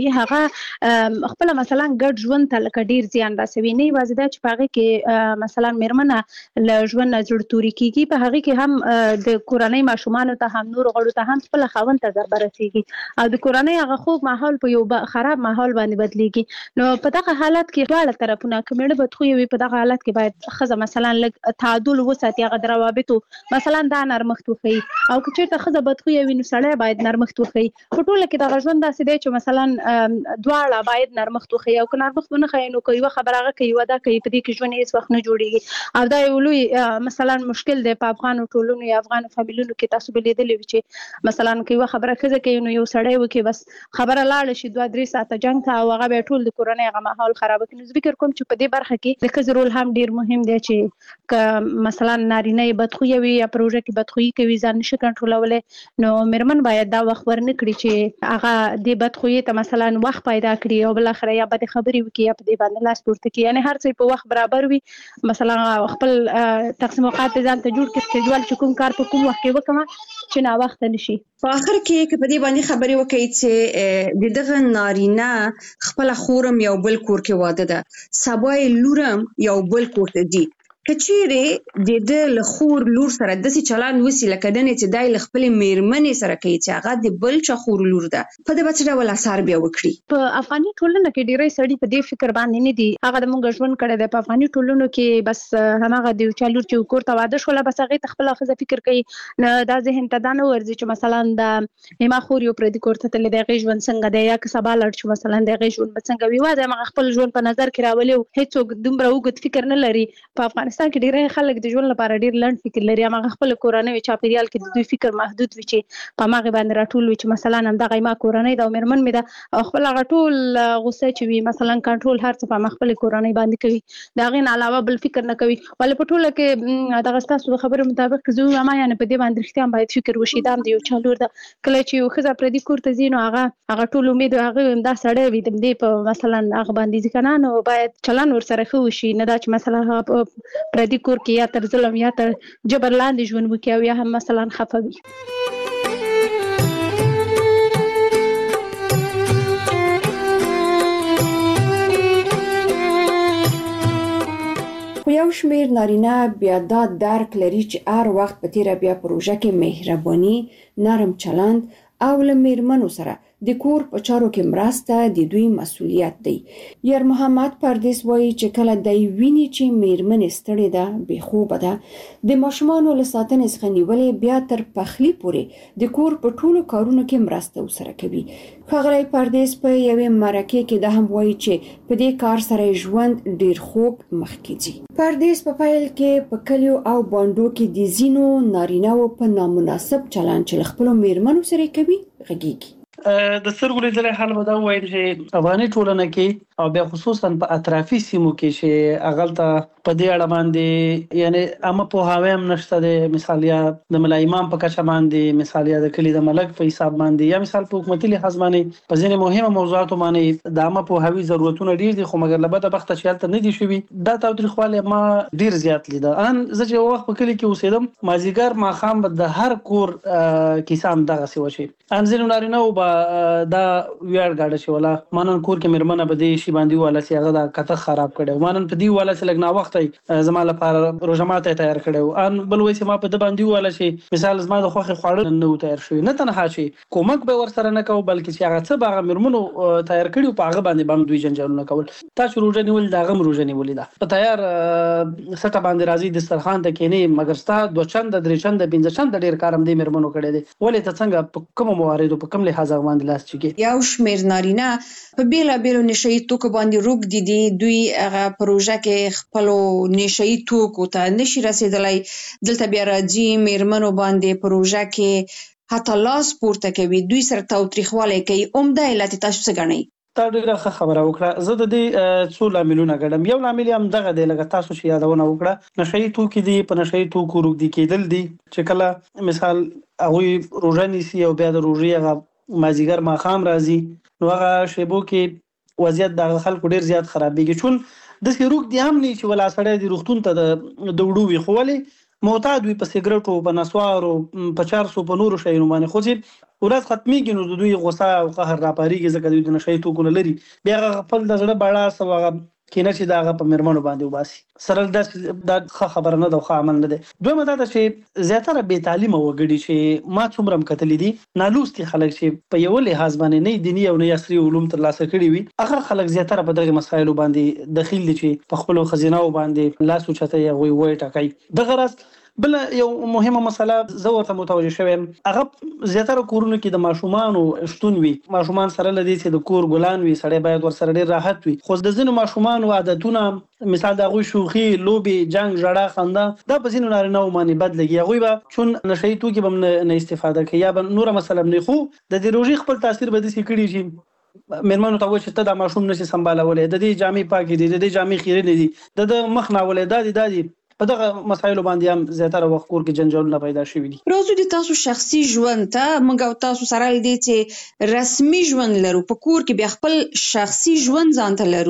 Speaker 5: هغه خپله مثلا ګډ ژوند ته لکه ډېر زیان رسوي نه یوازې دا چې په هغې کې مثلا مېرمنه له ژوند نه زړه توري کېږي په هغې کې هم د کورنۍ ماشومانو ته هم نورو غړو ته هم خپله خاوند ته ضربه رسېږي او د کورنۍ هغه خوږ ماحول په یو خراب ماحول باندې بدلېږي نو په دغه حالت کې دواړه طرفونه که مېړه بدخویه وي په دغه حالت کې باید ښځه مثلا لږ تعادل وساتي هغه د روابطو مثلا دا نرمښت وښیي او که چېرته ښځه بدخویه وي نو سړی باید نرمښت وښیي په ټوله کې دغه ژوند داسې دی چې مثلا دواړه باید نرمښت وښیي او که نرمښت ونه ښیي نو که یوه خبره هغه کوي یوه دا کوي په دې کې ژوند هېڅ وخت نه جوړېږي او دا یو لوی مثلا مشکل دی په افغانو ټولنو یا افغانو فامیلونو کې تاسو به لیدلي وي چې مثلا که یوه خبره ښځه کوي نو یو سړی وکړي بس خبره لاړه شي دوه درې ساعته جنګ ته او هغه بیا ټول د کورنۍ هغه ماحول خرابه کړي نو زه فکر کوم چې په دې برخه کې د ښځې رول هم ډېر مهم دی چې که مثلا نارینه یې بدخویه وي یا پروژه کې بدخویي کوي ځان نشي کنټرولولی نو مېرمن باید دا وخت ورنه کړي چې هغه دې بدخویي ته مثلا وخت پیدا کړي او بالاخره یا بدې خبرې وکړي یا په دې باندې لاس پورته کړي یعنې هر څه په وخت برابر وي مثلا خپل تقسیم اوقات ځان ته جوړ کړي سکیجول چې کوم کار په کوم وخت کې وکړم چې ناوخته نشي
Speaker 20: په آخر کې که په دې باندې خبرې وکړئ چې د دغه نارینه خپله خورم یو بل کور کې واده ده سبا یې لورم یو بل کور ته ځي کچېره د د لخور لور سره د سي چلان وسی لکه دنه چې دای خپل میرمنې سره کوي چې هغه د بل چا خور لور ده په دې بچ ډول اثر بیا وکړي.
Speaker 5: په افغاني ټولنه کې ډیری سړي په دې فکر باندې نه دي. هغه د مونږ ژوند کړی د په افغاني ټولنو کې بس هغه د چا لور چې کور ته واده شول بس هغه خپل خزه فکر کوي نه دا ذهن ته دا نه ورځي چې مثلا د ما خور یو پر دې کور ته تل د غي ژوند څنګه دی یا که سبا لړ شو مثلا د غي ژوند څنګه وي واده ما خپل ژوند په نظر کې راولي هیڅ دومره وګت فکر نه لري. په افغانستان کې ډیری خلک د ژوند لپاره ډیر لنډ فکر لري. هغه خپل کورنۍ چاپیریال کې د دوی فکر محدود وي چې په ماغه باندې راټول وي چې مثلا هم د غیما کورنۍ د عمرمن می د خپل غټول غوسه چې وي مثلا کنټرول هر څه په خپل کورنۍ باندې کوي دا غین علاوه بل فکر نه کوي. ول په ټوله کې د غستاسو خبرو مطابق زه ما یعنی په دې باندې رښتیا باید فکر وشي دا د یو چالور د کله چې یو خزه پر دې کور ته زینو هغه هغه ټول امید هغه دا سړی وي د دې په مثلا هغه باندې ځکه نو باید چلن ور سره خو شي نه دا چې مثلا پر دې کور کې یا تر ظلم یا تر جبر لاندې ژوند وکړي او یا هم مثلا خفوي.
Speaker 17: خو یو شمیر نارینه بیا دا درک لري چې هر وخت په تیره بیا پروژه کې مهرباني نرم چلند او له میرمنو سره د کور په چارو کې مرسته د دوی مسؤلیت دی. یار محمد پردیس وایي چې کله د ویني چې میرمنې ستړي ده بې خوبه ده د ماشومانو له ساتنې څخه نیولې بیا تر پخلي پورې د کور په ټولو کارونو کې مرسته وسره کوي. ښاغلی پردیس په یوې مرکې کې دا هم وایي چې په دې کار سره ژوند ډیر خوږ مخکې ځي. پردیس په پیل کې په کلیو او بانډو کې د ځینو نارینه‌و په نامناسب چلند چې له خپلو میرمنو سره کوي غږیږي.
Speaker 18: د سترګو لیدل حال به دا وایي چې افغاني ټولنه کې او بیا خصوصا په اطرافي سیمو کې چې اغلته په دې اړه باندې یعنی عامه پوهاوی هم نشته د مثال یا د ملا امام په کچه باندې مثال یا د کلی د ملک په حساب باندې یا مثال په حکومتي لحاظ باندې په ځینې مهمه موضوعاتو باندې د عامه پوهاوی ضرورتونه ډیر دي خو مګر لبته بخت چالت نه دي شوی دا تاوتریخواله ما ډیر زیات لیده. ان زه چې وخت په کلی کې اوسېدم مازیګر ما خام د هر کور کیسام دغه سی وشي ان ځینې نارینه او دا ویاړ گاډه شي ولا مانن کور کې مرمنه بده شي باندې والا سي هغه دا کته خراب کړي مانن په دی والا سي لګنا وخت زما لپاره روزماته تیار کړي ان بل وای سي ما په د باندې والا شي مثال زما د خوخه خوړل نه تیار شوی نه تنها شي کومک به ور سره نه کو بلکې چې هغه څه باغ مرمنو تیار کړي په هغه باندې بم دوی جنجالونه کول تاسو روزه نیول دا غم روزه نیول دا په تیار سټه باندې راځي د دسترخوان ته کېنی مګر ستا دوه چند درې چند پنځه چند ډیر کارم دی مرمنو کړي دي ولې ته څنګه په کوم موارد په کوم لحاظ باندې لاس چکی
Speaker 20: یو شمیر نارینه په بیلا بیلو نشئی توکو باندې روک دي دي دوی هغه پروژه کې خپل نشئی توکو ته نشي رسیدلای دلته بیا راځي میرمنو باندې پروژه کې حتی لاس پورته کوي دوی سره تاوتریخواله کوي عمده علت تاسو څه غنئ؟
Speaker 18: تا ډیره خبره وکړه زه د دې څو لاملونه غړم یو لامل هم دغه دی لکه تاسو چې یادونه وکړه نشئی توکي دي په نشئی توکو روک دي کېدل دي چې کله مثال هغه روزاني سي او بیا د روزي هغه مازیګر ما خام راځي نو هغه شیبو کې وضعیت د خلکو ډیر زیات خرابېږي چون د سیروک دی هم نه چې ولا سړی د روختون ته د دوړو وي خو ولې معتاد وي په سیګریټو په نسوارو په چارسو په نورو شیانو باندې خو چې ورځ ختميږي نو د دوی غوسه او قهر راپاريږي ځکه دوی د نشئی توکو لري بیا خپل د زړه بڑا سوغه کینه چې داغه په مرمنو باندې وباسي سره د خبره نه د خو عمل نه دی دوی مده چې زیاتره بې تعلیمه وګړي چې ما څومره کتلې دي نالوستي خلک چې په یو لحاظ باندې نه دینی او نه عصري علوم ترلاسه کړي وي هغه خلک زیاتره په دغه مسایلو باندې دخیل دي چې په خپل خزینه باندې لاس اوچته وي وي ټکای دغه راز بل یو مهمه مسله زه ورته متوجه شوم هغه زیاتره کورونو کې د ماشومان شتون وي ماشومان سره لدی چې د کور ګلان وي سړی باید ور سره ډیر راحت وي خو د ځینو ماشومان عادتونه مثال د غو شوخي لوبي جنگ جړه خنده دا په ځینو نارینه باندې بد لګي هغه به چون نشئی توکي به نه استفاده کوي یا به نور مثلا نه خو د دې روزي خپل تاثیر به د سې کړي شي مرمنو ته وچ ته د ماشوم نشي سمبالولې د دې جامې پاکي دي د دې جامې خیره نه دي د مخ نه ولې د دې د دې په دغه مسایلو باندې هم زیاتره وخت کور کې جنجالونه پیدا شوي دي
Speaker 20: روزو د تاسو شخصي ژوند ته موږ او تاسو سره لدی چې رسمي ژوند لرو په کور کې بیا خپل شخصي ژوند ځان ته لرو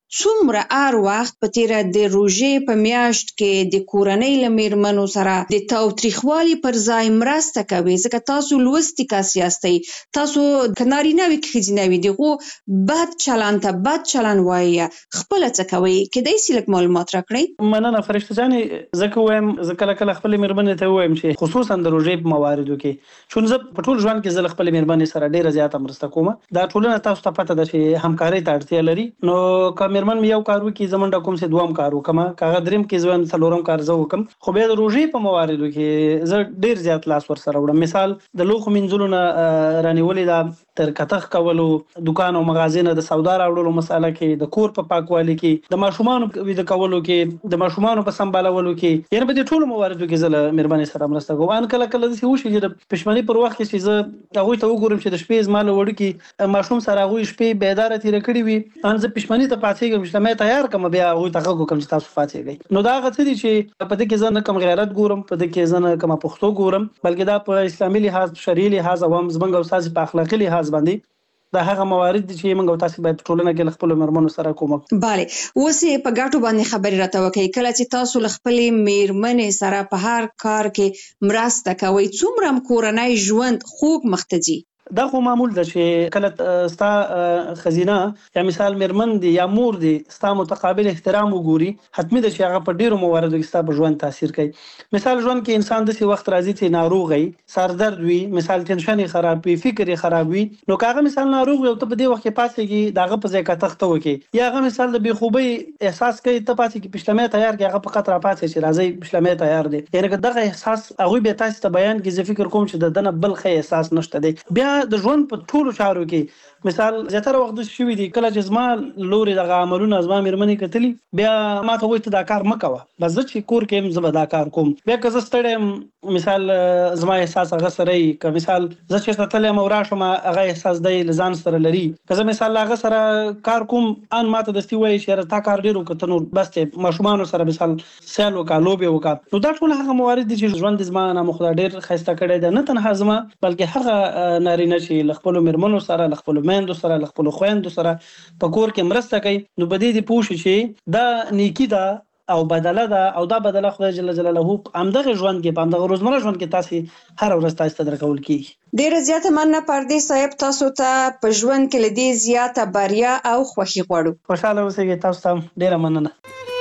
Speaker 20: څومره ار وخت په تیره د روژې په میاشت کې د کورنۍ له میرمنو سره د تاوتریخوالي پر ځای مرسته کوي؟ ځکه تاسو لوستي کس یاستئ، تاسو که نارینه وي که ښځینه وي دغو بد چلند ته بد چلند وایي، خپله څه کوئ؟ کیدای شي لږ معلومات راکړئ.
Speaker 18: مننه فرشته جانې. زه که ووایم زه کله کله خپلې مېرمنې ته ووایم چې خصوصا د روژې په مواردو کې، چون زه په ټول ژوند کې زه له خپلې مېرمنې سره ډېره زیاته مرسته کوم. دا ټولنه تاسو ته پته ده چې همکارۍ ته اړتیا لري. نو که مېرمن مې یو کار وکړي زه منډه کوم چې دویم کار وکړم، که هغه درېیم کې زه وایم څلورم کار زه وکړم. خو بیا د روژې په مواردو کې زه ډېر زیات لاس ورسره وړم. مثال د لوښو مینځلو نه رانیولې ده، تر کتغ کولو، دکان او مغازې نه د سودا راوړلو مساله کې، د کور په پاکوالي کې، د ماشومانو ویده کولو کې، د ماشومانو په سمبالولو کې، یعنې په دې ټولو مواردو کې زه له مېرمنې سره مرسته کوم. ان کله کله داسې وشي چې د پښمنۍ پر وخت کې چې زه هغوی ته وګورم چې د شپې زما له وړوکي ماشوم سره هغوی شپې بیداره تېره کړې وي، ان زه پښمنۍ ته پاڅېږم چې مې تیار کړم، بیا هغوی ته غږ وکړم چې تاسو پاڅېږئ. نو دا هغه څه دي چې په دې کې زه نه کوم غیرت ګورم، په دې کې زه نه کومه پښتو ګورم، بلکې دا په اسلامي لحاظ، شرعي لحاظ او هم زموږ او ستاسې په اخلاقي لحاظ باندې دا هغه موارد دي چې موږ او تاسو باید په ټولنه کې له خپلو مېرمنو سره کومک.
Speaker 20: بله، اوس یې په ګټو باندې خبرې راته وکړئ. کله چې تاسو له خپلې مېرمنې سره په هر کار کې مرسته کوئ، څومره م کورنی ژوند خوږ مخ ته ځي؟
Speaker 18: دا خو معمول ده چې کله ستا خزینه یا مثال مېرمن دی یا مور دی ستا متقابل احترام وګوري، حتمي ده چې هغه په ډېرو مواردو کې ستا په ژوند تاثیر کوي. مثال ژوند کې انسان داسې وخت راځي چې ناروغ وي، سردرد وي، مثال ټینشن یې خراب وي، فکر یې خراب وي، نو که هغه مثال ناروغ وي او ته په دې وخت کې پاڅېږي د هغه په ځای کتغ ته وکړې، یا هغه مثال د بې خوبۍ احساس کوي، ته پاڅېږي پشلمۍ تیار کړي، هغه فقط راپاڅي چې راځئ پشلمۍ تیار دی، یعنې که دغه احساس هغوی بیا تاسې ته بیان کړي، زه فکر کوم چې د ده نه بل ښه احساس نشته دی. بیا د ژوند په ټولو چارو کې مثال زیاتره وخت داسې شوي دي کله چې زما لورې دغه عملونه زما مېرمنې کتلي، بیا ما ته وایي ته دا کار مه کوه، بس زه چې کور کې یم زه به دا کار کوم. بیا که زه ستړی یم، مثال زما احساس هغه سره وي، که مثال زه چېرته تللی یم او راشم هغه احساس دی له ځان سره لري، که زه مثال له هغه سره کار کوم ان ما ته دستي وایي چې یاره تا کار ډېر وکړه، ته نور بس دی ماشومانو سره مثال سیل وکړه، لوبې وکړه. نو دا ټول هغه موارد دي چې ژوند زما نامه خدای ډېر ښایسته کړی دی، نه تنها زما بلکې هغه نارینه چې له خپلو مېرمنو سره، له خپلو میندو سره، له خپلو خویندو سره په کور کې مرسته کوي. نو په دې دې پوه شو چې دا نیکي ده او بدله ده، او دا بدله خدای جل جلاله په همدغه ژوند کې، په همدغه روزمره ژوند کې تاسې هره ورځ تاسې ته درکول کېږي.
Speaker 20: ډېره زیاته مننه پردیس صاحب، تاسو ته په ژوند کې له دې زیاته بریا او خوښي غواړو.
Speaker 18: خوشحاله اوسئ، تاسو ته ډېره مننه.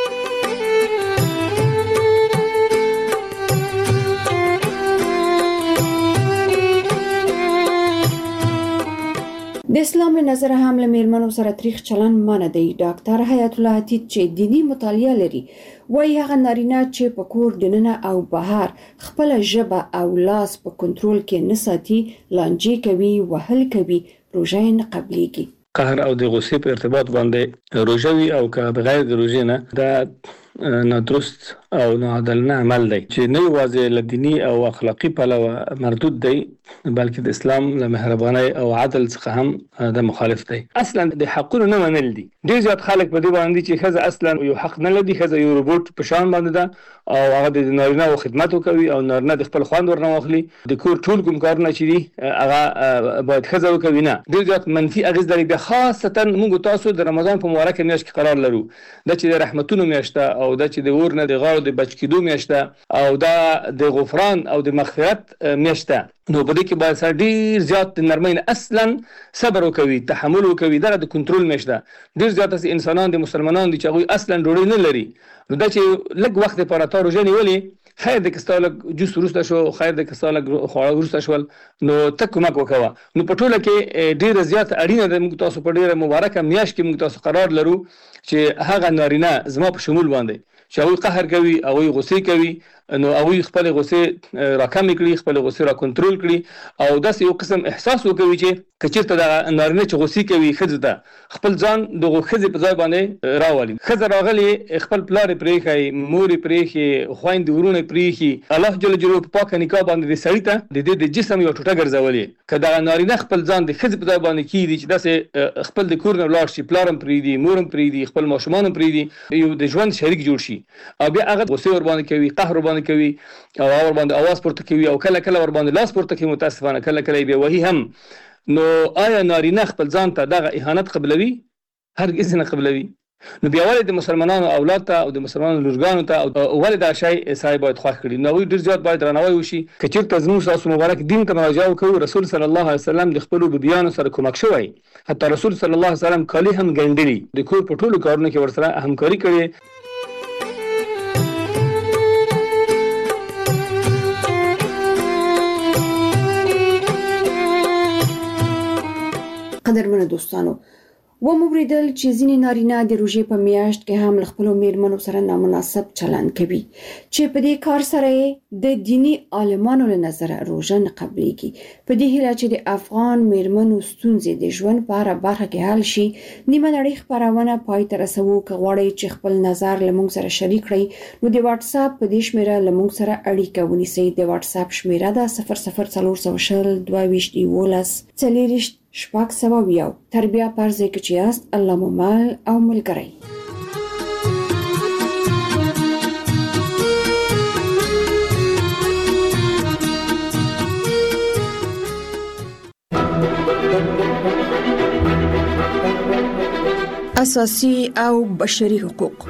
Speaker 17: د اسلام له نظر هم له میرمنو سره تریخ چلن منع دی. ډاکټر حیات الله عتیق چې دینی مطالعه لري وایي هغه نارینه چې په کور دننه او بهر خپل ژبه او لاس په کنټرول کې نه ساتي، لانجې کوي، وهل کوي، روژه یې نه قبلېږي.
Speaker 21: قهر او د غصې په ارتباط باندې روژه وي او که بغیر د روژې نه، دا نادرست او ناعادلانه عمل دی چې نه یوازې له دیني او اخلاقي پلوه مردود دی، بلکې د اسلام له مهربانۍ او عدل څخه هم د مخالف دی. اصلا د حقونو نه منل دي. ډېر زیات خلک په دې باندې چې ښځه اصلا یو حق نه لري، ښځه یو روبوټ په شان باندې ده او هغه د نارینه او خدمت کوي او نارینه د خپل خوند ورنه واخلي، د کور ټول کوم کارونه چې دي هغه باید ښځه وکوي. نه، ډېر زیات منفي اغېز لري. بیا خاصتا موږ تاسو د رمضان په مبارکه میاشت کې قرار لرو، دا چې د رحمتونو میاشت ده او دا چې د اور نه د غاړو د بچ کېدو میاشت ده او دا د غفران او د مغفرت میاشت ده. نو په دې کې باید سره ډېر زیات د نرمۍ نه اصلا صبر وکوي، تحمل وکوي. دا د کنټرول میاشت ده. ډېر زیات داسې انسانان د مسلمانان دي چې هغوی اصلا ډوډۍ نه لري، نو دا چې لږ وخت دپاره تا روژه نیولې، خیر دی که ستا لږ جوس وروسته شو، خیر دی که ستا لږ خواړه وروسته شول، نو ته کومک وکوه. نو په ټوله کې ډېره زیات اړینه ده، موږ تاسو په ډېره مبارکه میاشت کې موږ تاسو قرار لرو چې هغه نارینه زما په شمول باندې چې هغوی قهر کوي، هغوی غصې کوي، نو هغوی خپل غصې راکمې کړي، خپل غصې را کنټرول کړي او داسې یو قسم احساس وکوي چې که چېرته دغه نارینه چې غصې کوي ښځې ته، خپل ځان دغو ښځې په ځای باندې راولي. ښځه راغلې، خپل پلار یې پرېښی، مور یې پرېښې، خویندې ورونه یې پرېښي، الله جل جلاله په پاکه نکاح باندې د سړي ته د دې د جسم یو ټوټه ګرځولې. که دغه نارینه خپل ځان د ښځې په ځای باندې کېږدي چې داسې خپل د کور نه ولاړ شي، پلار هم پرېږدي، مور هم پرېږدي، خپل ماشومان هم پرېږدي، یو د ژوند شریک جوړ شي او بیا هغه غصې ورباندې کوي، قهر ورباندې کوي او هغه ورباندې اواز پورته کوي او کله کله ورباندې لاس پورته کوي، متاسفانه کله کله یې بیا وهي هم. نو آیا نارینه خپل ځان ته دغه اهانت قبلوي؟ هرګز نه قبلوي. نو بیا ولې د مسلمانانو اولاد ته او د مسلمانانو لورګانو ته او ولې دا شی سای باید خوښ کړي نو ډیر زیات باید رانوي وشي کچیر ته زموږ تاسو مبارک دین ته مراجعه وکړو رسول صلی الله علیه وسلم د خپل بیان سره کومک شوی حتی رسول صلی الله علیه وسلم کلی هم ګندلی د کور په ټولو کارونو کې ورسره همکاري کړې
Speaker 17: قدرمنو دوستانو و مبریدل چې ځینې نارینه د روژې په میاشت کې هم خپل میرمنو سره نامناسب چلند کوي چې په دې کار سره د دینی عالمانو له نظره روژه نه قبليږي په دې هیله چې د افغان میرمنو ستونزې د ژوند په اړه برخه کې حل شي نیمه نړۍ خبرونه پای ته رسوو که غواړئ چې خپل نظر له موږ سره شریک کړئ نو د واتس اپ په دې شمیره له موږ سره اړیکه ونیسئ د واتس اپ شمیره ده صفر صفر څلور سوه شل دوه ویشت یولس څلېرویشت شپږ سوه یو تر بیا پر ځای کې چې یاست الله مو مل او ملګری اساسي او بشري حقوق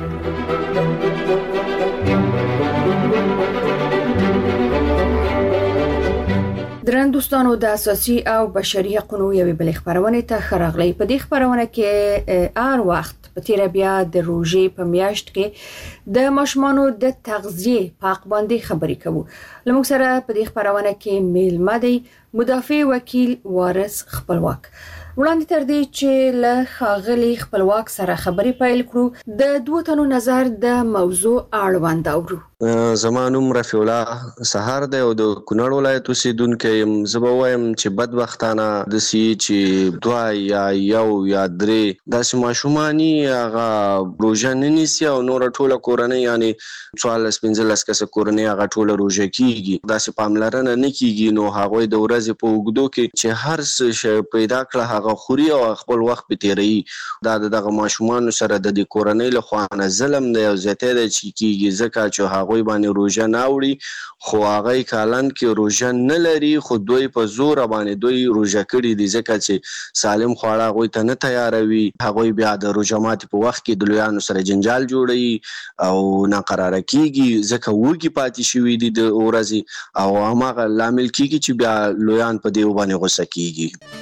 Speaker 17: درن دوستانو د اساسي او بشري حقوقو یوې بل خبرونه ته خراغلی په دې خبرونه کې هر وخت په تیر بیا د روژې په میاشت کې د ماشومانو د تغذیه پاک باندې خبرې کوو لموږ سره په دې خبرونه کې میلمه دی مدافع وکیل وارث خپلواک وړاندې تر دې چې له خاغلی خپلواک سره خبرې پیل کړو د دوه تنو نظر د موضوع اړوند اورو
Speaker 4: زمانوم رفیع الله سهار دی او د کونړ ولایت اوسیدونکی یم زه به وایم چې بدبختانه داسې چې دوه یا یو یا درې داسې ماشوماني هغه روژه نه نیسي او نوره ټوله کورنۍ یعنې څوارلس پنځلس کسه کورنۍ هغه ټوله روژه کېږي داسې پاملرنه نه کېږي نو هغوی د ورځې په اوږدو کې چې هر څه شی پیدا کړه هغه خوري او خپل وخت په تیروي دا دغه ماشومانو سره د دې کورنۍ له خوا نه ظلم دی او زیاتی دی چې کېږي ځکه چې هغوی باندې روژه نه وړي خو هغوی کالند کې روژه نه لري خو دوی په زوره باندې دوی روژه کړي دي ځکه چې سالم خواړه هغوی ته نه تیاروي هغوی بیا د روژه ماتي په وخت کې د لویانو سره جنجال جوړوي او ناقراره کېږي ځکه وږي پاتې شوي دي د ورځې او هماغه لامل کېږي چې بیا لویان په دې باندې غوسه کېږي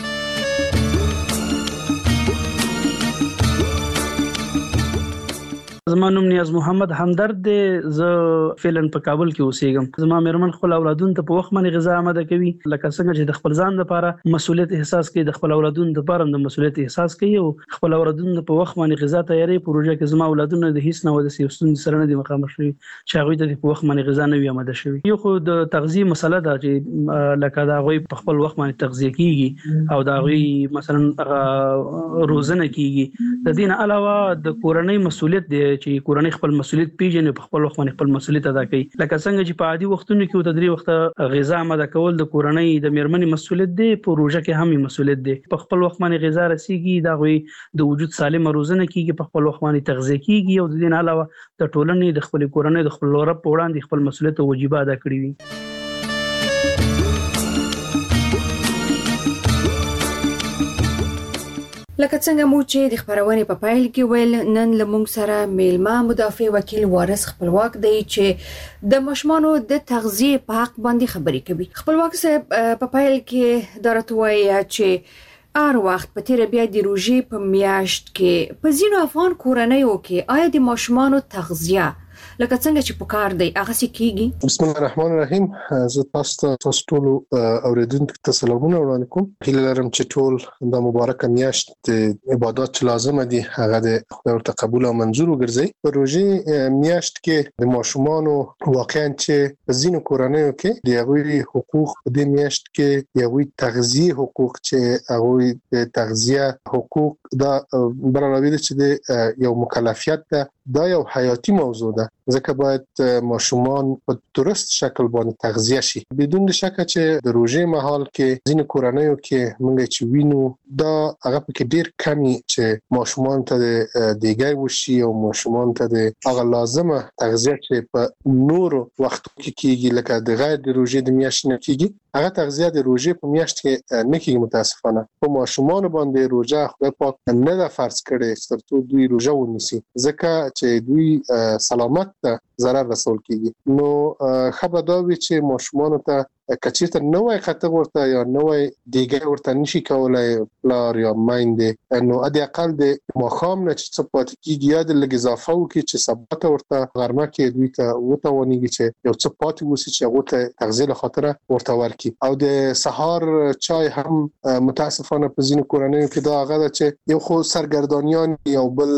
Speaker 18: زما نوم نیاز محمد همدرد دی زه فعلا په کابل کې اوسېږم زما مېرمن خپل اولادونو ته په وخت باندې غذا آماده کوي لکه څنګه چې د خپل ځان لپاره مسؤلیت احساس کوي د خپل اولادونو لپاره د مسؤلیت احساس کوي او خپل اولادونو په وخت باندې غذا تیاری پروژه کې زما اولادونو د هیڅ نه ود سیستم سره نه دي مخامخ شوي چې هغه ته په وخت باندې غذا نه وي آماده شوي یو خو د تغذیه مسله ده چې لکه دا غوي په خپل وخت باندې تغذیه کیږي او دا غوي مثلا روزنه کیږي د دین علاوه د کورنۍ مسؤلیت دی چې کورنۍ خپل مسؤلیت پیژني په خپل وخت باندې خپل مسؤلیت ادا کوي لکه څنګه چې په عادي وختونو کې د درې وخت غذا آماده کول د کورنۍ د میرمنې مسؤلیت دی په روژه کې هم مسؤلیت دی په خپل وخت باندې غذا رسیږي دا غوي د وجود سالم روزنه کیږي په خپل وخت باندې تغذیه کیږي او د دین علاوه د ټولنې د خپل کورنۍ د خپل لور په وړاندې خپل مسؤلیت او واجبات ادا کړی وي
Speaker 17: لکه څنګه مو چې د خبرونه په پایل کې ویل نن لمونږ سره میلمه مدافع وکیل وارث خپلواک دی چې د ماشومانو د تغذیه په حق باندې خبرې کوي خپلواک صاحب په پایل کې درته وایي چې هر وخت په تیر بیا د روژې په میاشت کې په ځینو افغان کورنیو کې آیا د ماشومانو تغذیه لکه څنګه چې پکار دی هغه څه کیږي
Speaker 22: بسم الله الرحمن الرحیم زه تاسو ته تاسو ټول اوریدونکو ته سلامونه وړاندې کوم هیله لرم چې ټول د مبارکه میاشت د عبادت چې لازم دي هغه د خدای ورته قبول او منظور وګرځي په روژې میاشت کې د ماشومانو واقعا چې په ځینو کورنیو کې د هغوی حقوق په دې میاشت کې د هغوی تغذیه حقوق چې هغوی د تغذیه حقوق دا برابروي چې د یو مکلفیت ده دا یو حیاتي موضوع ده، ځکه باید ماشومان په درست شکل باندې تغذیه شي. بدون شک چې د روژې مهال کې ځینې کورنیو کې موږ چې وینو دا هغه پکې ډیر کمی چې ماشومان ته د دیګای وشي او ماشومان ته د هغه لازمه تغذیه چې په نورو وختو کې کیږي لکه د غیر د روژې د میاشتې نه کیږي، هغه تغذیه د روژې په میاشت کې نه کیږي. متاسفانه په ماشومان باندې روژه خدای پاک نه دا فرض کړي ترڅو دوی روژه ونیسي، ځکه چې دوی سلامت ته ضرر رسول کیږي. نو خبر دا وي چې ماشومان ته کچېته نوې خطر ورته یا نوې دیګه ورته نشي کولای پلار یا مایندې، نو ادي اقل د مخام نه چې څه پاتې کیږي یا د لږ اضافه وکړي چې سبا ته ورته غرمه کې دوی ته وتاونيږي چې یو څه پاتې وسی چې هغه ته تغذیه خاطره ورته ورکړي. او د سحر چای هم متاسفانه په ځینو کورنیو کې دا هغه چې یو خو سرګردانیان یو بل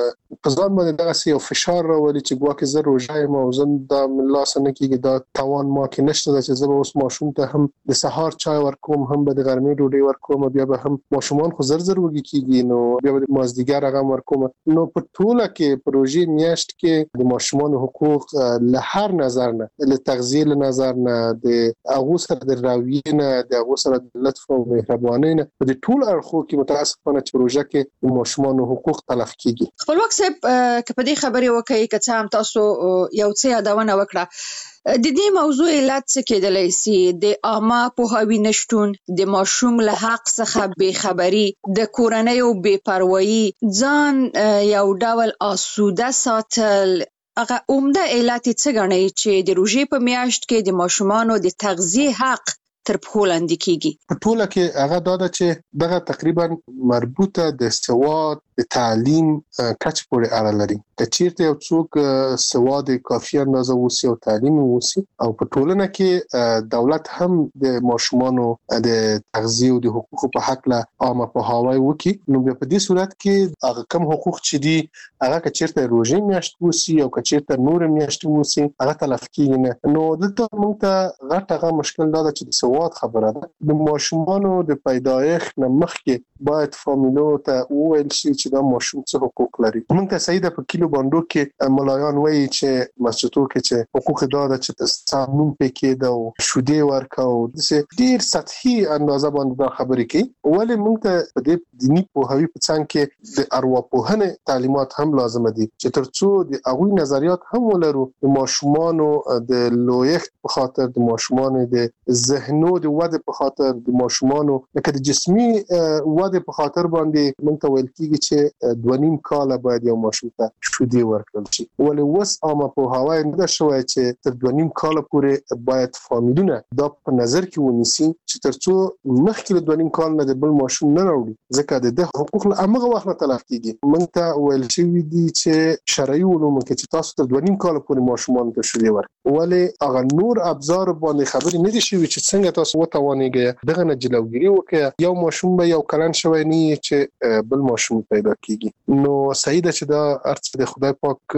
Speaker 22: پزان باندې دغه یو فشار راولي چې ګواکې زه روژه یم او زه دا ملاس نه کیږي، دا توان ما کې نشته چې زه اوس ماشوم ته هم د سحر چای ورکوم، هم به د غرمې ډوډۍ ورکوم، بیا به هم ماشومان خو زر زر وږي کیږي، نو بیا به د مازدیګر هغه ورکوم. نو په ټوله کې پروژې میاشت کې د ماشومان حقوق له هر نظر نه، له تغذیه له نظر نه، د هغه سره د راویې نه، د هغه سره د لطف او مهربانۍ نه، په دې ټول اړخو کې متاسفانه چې پروژه کې د ماشومان حقوق تلف کیږي.
Speaker 20: خپلواک صاحب که په دې خبرې وکړي که څه هم تاسو یو څه یادونه وکړه، د دې موضوع علت څه کېدلی سي؟ د عامه پوهاوي نشټون، د ماشوم له حق څخه بې خبري، د کورنیو بې پروایي، ځان یو ډول آسوده ساتل، هغه عمده علت څه ګڼئ چې د روژې په میاشت کې د ماشومانو د تغذیې حق تر پښو لاندې کیږي؟
Speaker 22: په ټوله کې هغه دا ده چې دغه تقریبا مربوطه د سواد د تعلیم کچ پورې اړه لري. که چیرته یو څوک سواد کافي اندازه وسی او تعلیم وسی او په ټولنه کې دولت هم د ماشومانو د تغذیه او د حقوقو په حق له عامه پوهاوی وکي، نو په دې صورت کې هغه کم حقوق چې دي هغه که چیرته روژې میاشت وسی او که چیرته نور میاشت وسی هغه تلف کیږي نه. نو دلته موږ ته غټ هغه مشکل دا ده چې سواد خبره ده. د ماشومانو د پیدایښت نه مخکې باید فامیلو ته وویل شي چې دا ماشوم څه حقوق لري. موږ ته سیده په کیلو باندې کې ملایان وایي چې مسجدو کې چې حقوق دا ده چې سامون پکې دا او شودې ورکاو، د ډیر سطحي اندازه باندې دا خبرې کوي. ولې موږ ته په دې دیني پوهاوی په څنګ کې د ارواپوهنې تعلیمات هم لازم دي چې ترڅو د هغوی نظریات هم ولرو، د ماشومانو د لویښت په خاطر، د ماشومانو د ذهنو د وده په خاطر، د ماشومانو لکه د جسمي وده په خاطر باندې موږ ته ویل کیږي چې دوه نیم کال باید یو ماشوم ته شودې ورکړل شي. ولې اوس عامه پوهاوی نه ده شوی چې تر دوه نیم کال پورې باید فامیلونه دا په نظر کې ونیسي چې ترڅو مخکې له دوه نیم کال نه د بل ماشوم نه راوړي، ځکه د ده حقوق له هغه وخت نه تلف کیږي. موږ ته ویل شوي دي چې شرعي علومو کې چې تاسو تر دوه نیم کال پورې ماشومان ته شودې ورکړئ، ولې هغه نور ابزار باندې خبرې نه دي شوي چې څنګه تاسو وتوانیږئ دغه نه جلوګیري وکړئ. یو ماشوم به یو کلن شوی نه چې بل ماشوم پیدا کیږي. نو صحیح ده چې دا ارڅ د خدای پاک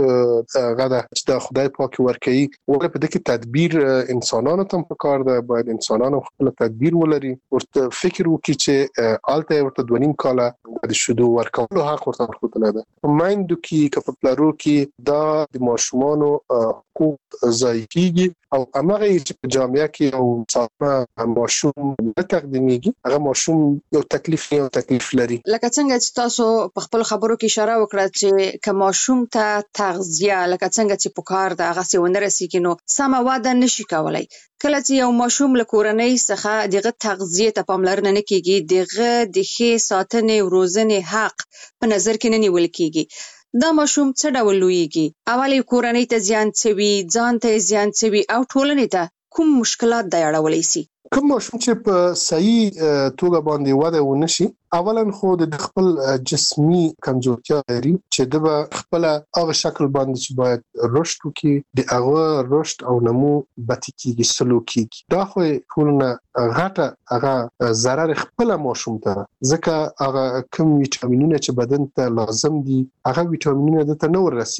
Speaker 22: غدا چې دا خدای پاک ورکړي، ولې په دې کې تدبیر انسانانو ته په کار ده. باید انسانانو خپل تدبیر ولري، ورته فکر وکړي چې آلته ورته دوه نیم کاله د شودو ورکولو حق ورته ورکړل ده. په مایندو کې که په پلارو کې دا د ماشومانو حقوق ضایع کیږي او هغه چې په جامعه کې یو څاپه ماشوم نه تقدیمیږي، هغه ماشوم یو تکلیف یو تکلیف لري.
Speaker 20: لکه څنګه چې تاسو په خپل خبرو کې اشاره وکړه چې که ماشوم ته تغذیه لکه څنګه چې پکار ده هغه څه ونه رسیږي نو سمه وده نشي کولای. کله چې یو ماشوم له کورنۍ څخه دغه تغذیه ته پاملرنه نه کیږي، دغه د ښې ساتنې او روزنې حق په نظر کې نه نیول کیږي، دا ماشوم څه ډول لویږي؟ اولې کورنۍ ته زیان څه وي، ځان ته زیان څه وي او ټولنې ته کوم مشکلات د اړولای شي؟
Speaker 22: کوم ماشوم چې په صحیح توګه باندې وده ونشي، اولا خو د خپل جسمي کمزورتیا لري چې د خپل هغه شکل باندې چې باید رشد وکړي، د هغه رشد او نمو بتی کیږي، سلوک کیږي. دا خو ټولنه غټه هغه ضرر خپل ماشوم ته، ځکه هغه کوم ویټامینونه چې بدن ته لازم دي هغه ویټامینونه د ته نه ورسیږي.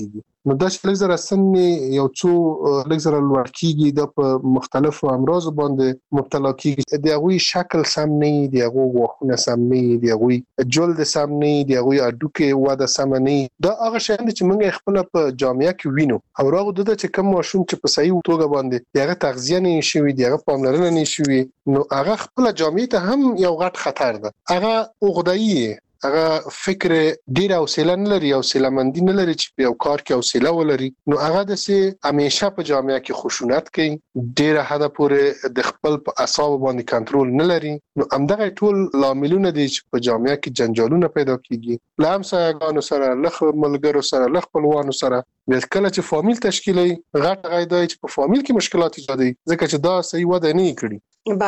Speaker 22: نو دا چې لږ زره سن یو څو لږ زره لوړ کیږي د په مختلفو امراض باندې مبتلا کیږي د هغوی شکل سم نه دی هغه غوښونه سم نه دی هغوی جلد سم نه دی هغوی اډوکه واده سم نه دا هغه شی چې موږ خپل په جامعه کې وینو او راغو د چې کوم ماشوم چې په صحیح توګه باندې هغه تغذیه نه شوی دی هغه پاملرنه نه شوی نو هغه خپل جامعه ته هم یو غټ خطر ده هغه اوغدایي هغه فکر ډیر حوصله نه لري او حوصله‌مندي نه لري چې په یو کار کې حوصله ولري نو هغه د سه همیشه په جامعه کې خشونت کوي ډیر حد پورې د خپل په اعصاب باندې کنټرول نه لري نو همدغه ټول لاملونه دي چې په جامعه کې جنجالونه پیدا کیږي لام سایګانو سره لخ ملګرو سره لخ خپلوانو سره د کله چې فامیل تشکیلي غټ غیدای چې په فامیل کې مشکلات ایجادوي ځکه چې دا صحیح وده نه کړي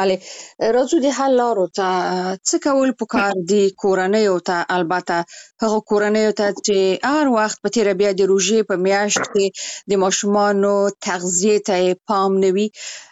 Speaker 20: بله راځو د حل لارو ته څه کول پکار دي کورنۍ او ته البته هغه کورنۍ ته چې هر وخت په تیر بیا د روژې په میاشت کې د ماشومانو تغذیه ته پام نوي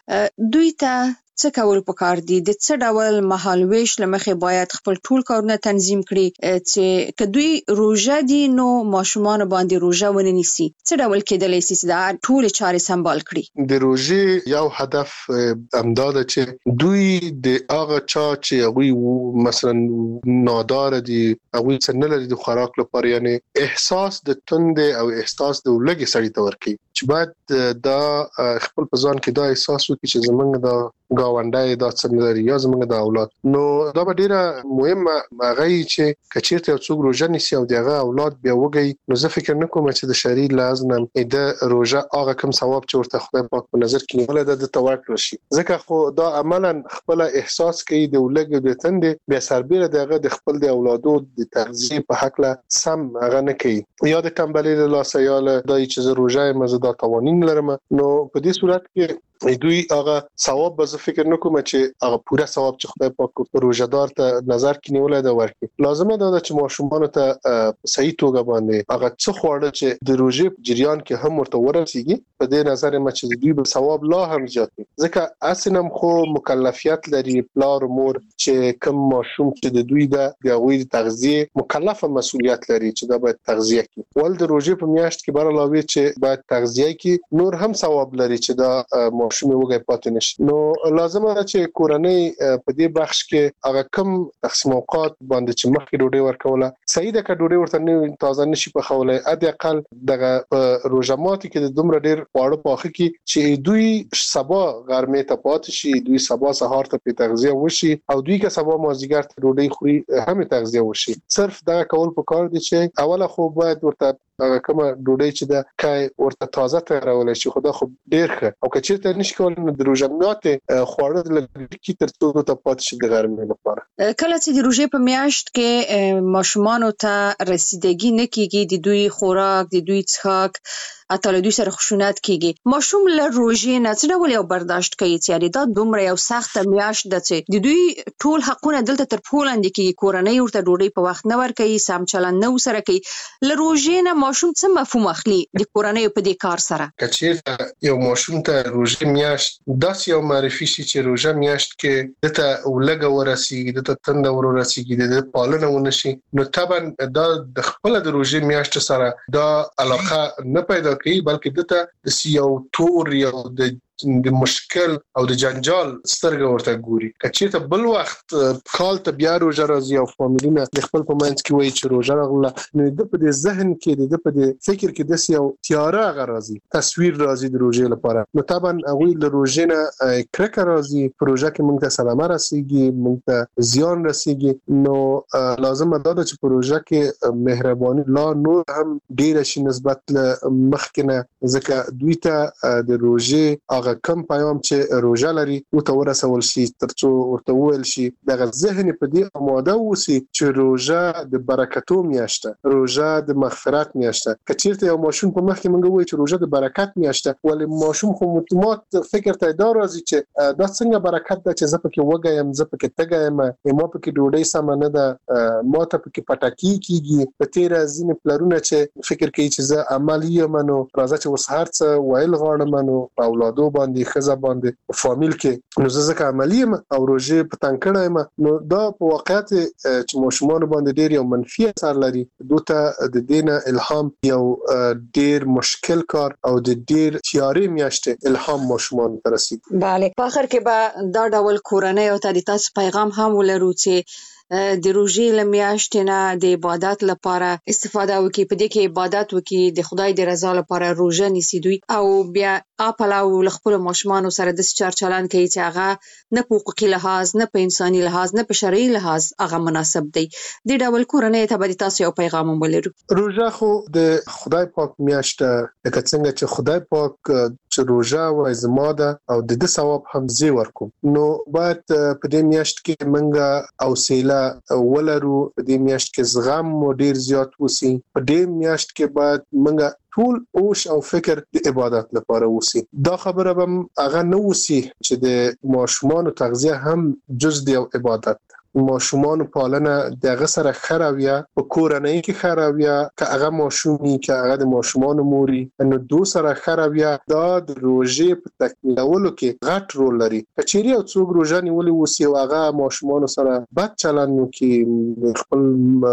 Speaker 20: دوی ته څه کول پکار دي د څه ډول مهالويش لمخې باید خپل ټول کارونه تنظیم کړي چې کدوې روژه دي نو ماشومان باندې روژه ونه نیسي څه ډول کېدلی شي چې دا ټول چارې سمبال کړي
Speaker 22: د روژې یو هدف امداد چې دوی د هغه چا چې هغه مثلا نادار دي هغه څنګه لري د خوراک لپاره یعنی احساس د توند او احساس د لګي سړی تور کی چې بعد دا خپل پزان کې دا احساس وکړي چې زمونږ دا گاونډای دا څنګه لري یا زمونږ د اولاد نو دا به ډیره مهمه مغی چې کچیرته یو څوک روزه نیسي او دغه اولاد بیا وګي نو زه فکر نه کوم چې د شری لازم د روزه هغه کوم ثواب چې ورته خدای پاک په نظر کې نیول د توکل شي ځکه خو دا عملاً خپل احساس کوي د ولګ د تند بیا سربېره دغه د خپل د اولادو د تغذیه په حق له سم هغه نه کوي یا د کمبلې له لاسه دای چې روزه مزه د قوانین لرم نو په دې صورت کې دوی هغه ثواب به فکر نکوم چې هغه پوره ثواب چې خدای پاک په روزدار ته نظر کې نیولای دا ورکړي لازمه ده چې ماشومان ته صحیح توګه باندې هغه څه خوړل چې د روزې جریان کې هم ورته ورسیږي په دې نظر ما چې دوی به ثواب لا هم زیات ځکه اسنم خو مکلفیت لري پلار مور چې کوم ماشوم چې د دوی د غوي تغذیه مکلفه مسولیت لري چې دا باید تغذیه کوي ول د روزې په میاشت کې بر علاوه چې باید تغذیه کوي نور هم ثواب لري چې دا ماشوم وګړي پاتې نشي نو لازمه ده چې کورنۍ په دې بخش کې هغه کم تقسیم اوقات باندې چې مخکې ډوډۍ ورکوله صحیح ده که ډوډۍ ورته نه تازه نشي پخولای ادي اقل دغه روزمات کې د دومره ډیر واړه پاخه کې چې دوی سبا غرمه ته پاتې شي دوی سبا سهار ته په تغذیه وشي او دوی که سبا مازیګر ته ډوډۍ خوري هم تغذیه وشي صرف دا کول پکار دي چې اوله خو باید ورته هغه کومه ډوډۍ چې د کای ورته تازه تیارول شي خدا خو ډیر ښه او که چیرته نشي کولای نو د روزمات خوړل لږ تر څو ته پاتې شي د غرمې لپاره
Speaker 20: کله چې د روزې په میاشت کې ماشومان ته رسیدګي نه کیږي د دوی خوراک د دوی څښاک اته له دوی سره خشونت کیږي ماشوم له روزې نه څه ډول یو برداشت کوي چې دا دومره یو سخت میاشت ده چې د دوی ټول حقونه دلته تر پولاند کې کورنۍ ورته ډوډۍ په وخت نه ور کوي سم چلند نه وسره کوي له روزې نه ماشوم څه مفهوم اخلي د کورنۍ په دې کار سره
Speaker 22: کچیر یو ماشوم ته روزې میاشت داس یو معرفي شي چې روزه میاشت کې دته ولګ ورسیږي دته تند ورسیږي د پالنه ونشي نو طبعا دا د خپل د روزې میاشت سره دا علاقه نه پیدا کوي بلکې دته د سیو تور یو د د مشکل او د جنجال سترګه ورته ګوري کچې ته بل وخت کال ته بیا روزه راځي او فامیلونه د خپل په منځ کې وایي چې روزه راغله نو د په دې ذهن کې د په دې فکر کې د سیو تیاره غراځي تصویر راځي د روزې لپاره نو طبعا هغه د روزې نه کرکه راځي پروژه کې موږ ته سلامه رسیږي موږ ته زیان رسیږي نو لازم ده چې پروژه کې مهرباني لا نور هم ډیر شي نسبت له مخکنه ځکه دوی ته د روزې کم پیغام چې روزه لري او ته ورسول شي ترڅو ورته ویل شي دغه ذهن په دې آماده وسی چې روزه د برکتو میاشته روزه د مغفرت میاشته کچیرته یو ماشوم په مخ کې مونږ وایو چې روزه د برکت میاشته ولی ماشوم خو متمات فکر ته دا راځي چې دا څنګه برکت ده چې زه پکې وګایم زه پکې تګایم ما پکې ډوډۍ سم نه ده ما ته پکې پټاکی کیږي په تیر ازین پلرونه چې فکر کوي چې زه عملی منو راځه چې وسهار څه وایل غواړم منو په اولادو باندې خزه باندې فامیل کې نو ځکه عملی او روزه په تنکړه ما نو دا په واقعیت چې ماشومان باندې ډیر یو منفي اثر لري دوته د دینه الهام یو ډیر مشکل کار او د ډیر تیارې میاشته الهام ماشومان ترسي.
Speaker 20: bale په اخر کې به دا ډول کورنۍ او تاسو پیغام هم ولرو چې د روزي لمیاشتې نه د عبادت لپاره استفاده وکړي په دې کې عبادت وکړي د خدای د رضا لپاره روزه نیسي دوی او بیا خپل او خپل ماشومان سره د چار چلان کوي چې هغه نه په حقوقي لحاظ نه په انساني لحاظ نه په شرعي لحاظ هغه مناسب دی. د ډول کورنۍ ته به تاسو یو پیغام ولرو.
Speaker 22: روزه خو د خدای پاک میاشته لکه څنګه چې خدای پاک چې روزه وای زما ده او د دې ثواب هم زی ورکوم نو باید په دې میاشت کې منګه او سیلا ولرو په دې میاشت کې زغم مو ډیر زیات وسی په دې میاشت کې باید منګه ټول اوش او فکر د عبادت لپاره وسی. دا خبره به هغه نه وسی چې د ماشومان تغذیه هم جز دی او عبادت ماشومان پالنه دغه سره خراویا په کورنۍ کې خراویا که هغه ماشومي که هغه د ماشومان موري نو دو سره خراویا دا د روزه په تکمیلولو کې غټ رول لري. کچيري او څوک روزه نیولې وسی او هغه ماشومان سره بد چلند کوي خپل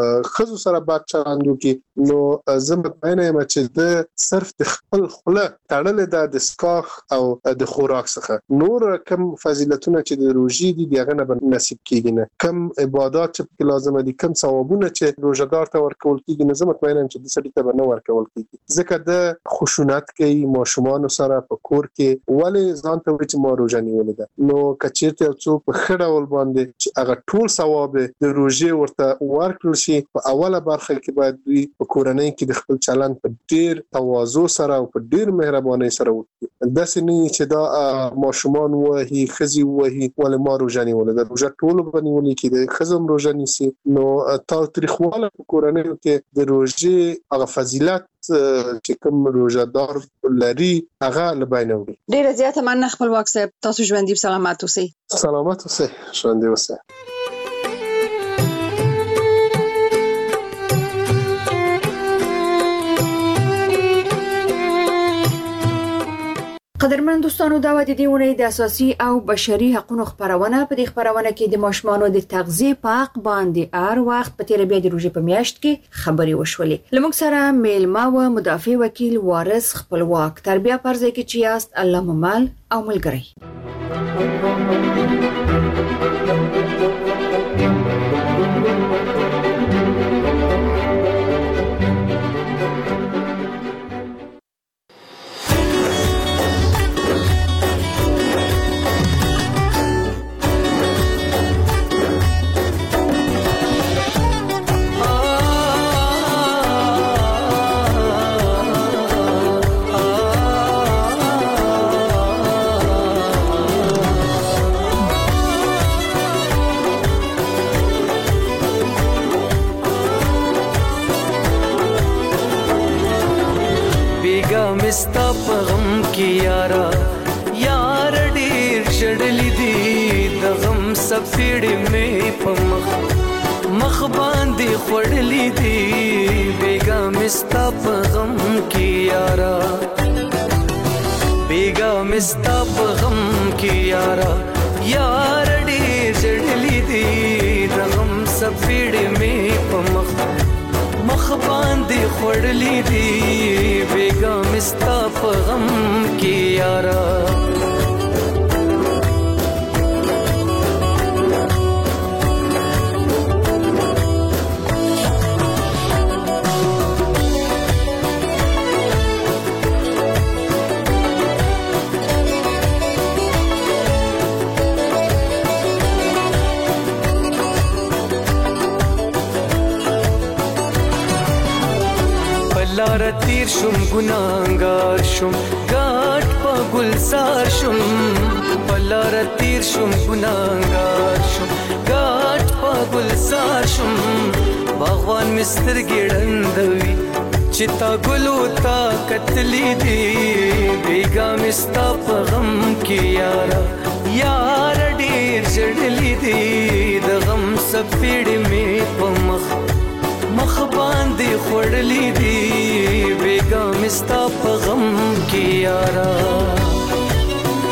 Speaker 22: خزو سره بد چلند کوي نو زما باندې یم چې د صرف د خپل خله تړل د سکاخ او د خوراک څخه نور کم فضیلتونه چې د روزي دي دغه نه نصیب کیږي نه کم عبادت چې لازم دي کم ثوابونه چې روزدار ته ورکول کیږي نه زما مطمئنم چې د سړي ته نه ورکول کیږي ځکه د خشونت کوي ماشومان سره په کور کې ولی ځان ته چې ما روزه نیولې ده نو کچیرته څوک په خړه ول باندې چې هغه ټول ثواب د روزه ورته ورکړل شي په اوله برخه کې باید دوی په کورنۍ کې د خپل چلند په ډیر تواضع سره او په ډیر مهرباني سره وکړي داسې نه چې دا ماشومان وهي خزي وهي ول ما روزه نیولې ده روزه ټول باندې کې د خزم روزه نیسي نو تاریخواله کورنۍ کې د روزه هغه فضیلت چې کوم روزدار لري هغه لباینوي.
Speaker 20: ډیره زیاته مننه خپلواک صاحب تاسو ژوندۍ سلامات اوسئ.
Speaker 22: سلامات اوسئ ژوندۍ اوسئ.
Speaker 17: قدرمن دوستانو دا د دې ونې د اساسي او بشري حقوقو خبرونه په دې خبرونه کې د ماشومانو د تغذیه په حق باندې هر وخت په تیر بیا د روزي په میاشت کې خبري وشولې. لمک سره میلما و مدافع وکیل وارث خپلواک تربیه پرځای کې چې است الله ممال او ملګری.
Speaker 3: مستا پغم کی یارا یار ډیر شړلې دي د غم سفیړې مې پمخ مخ باندې خړلې دي بیگا مستا پغم کی یارا بیگا مستا پغم کی یارا یار ډیر شړلې دي د غم سفیړې مې پمخ مخ باندې خړلې دي بیگا مستا په غم کې یارا لار تیر شم ګناګار شم ګاټ په ګلزار شم بلار تیر شم ګناګار شم ګاټ په ګلزار شم باغوان مستر ګړندوي چتا ګلو تا کتلی دی بیگا مستا په غم کې یارا یار ډیر جړلی دی د غم سپېړې مې په مخ مخ باندې خړلې دي بیگا مستا په غم کې یارا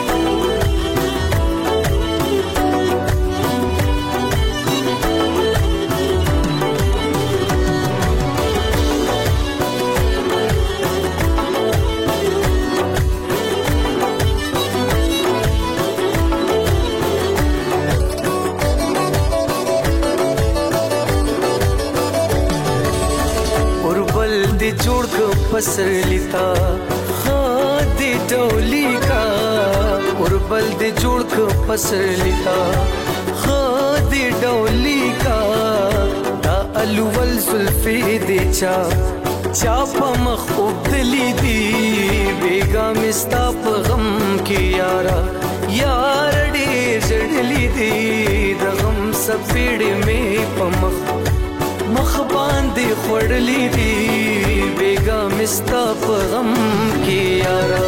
Speaker 3: دې جوړ ک پسرلی تا خا دې ډولی کا اوربل دې جوړ ک پسرلی تا خا دې ډولی کا دا الول زلفې دې چا چا په مخ وبدلی دی بیگا مستا په غم کې یارا یار ډېر جړلی دی د غم سپېړې مې په مخ مخ باندې خړلې دی بیگا مستا په غم کې یارا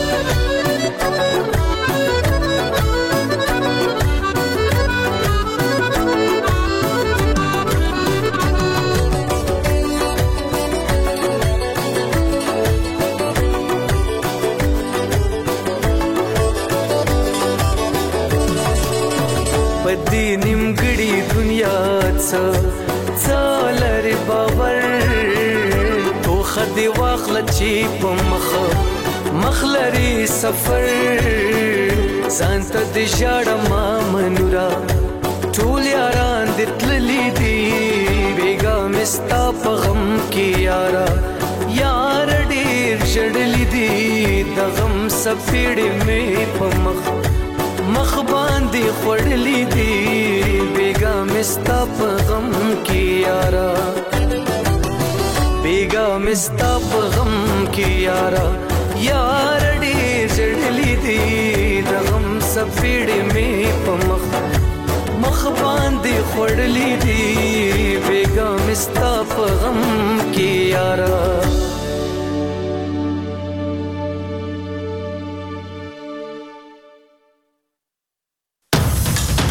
Speaker 3: پدې نیمګړې دنیا څه څالر باور تو خدي واخل چې په مخ مخلري سفر سانت د ژړ ما منورا ټول یاران د تللی دی بیگا مستا په غم کې یارا یار ډېر جړلی دی د غم سپېړې مې په مخ مخ باندې خړلې دی بیگا مستا په غم کې یارا بیگا مستا په غم کې یارا یار ډېر جړلې دی د غم سپېړې مې په مخ مخ باندې خړلې دی بیگا مستا په غم کې یارا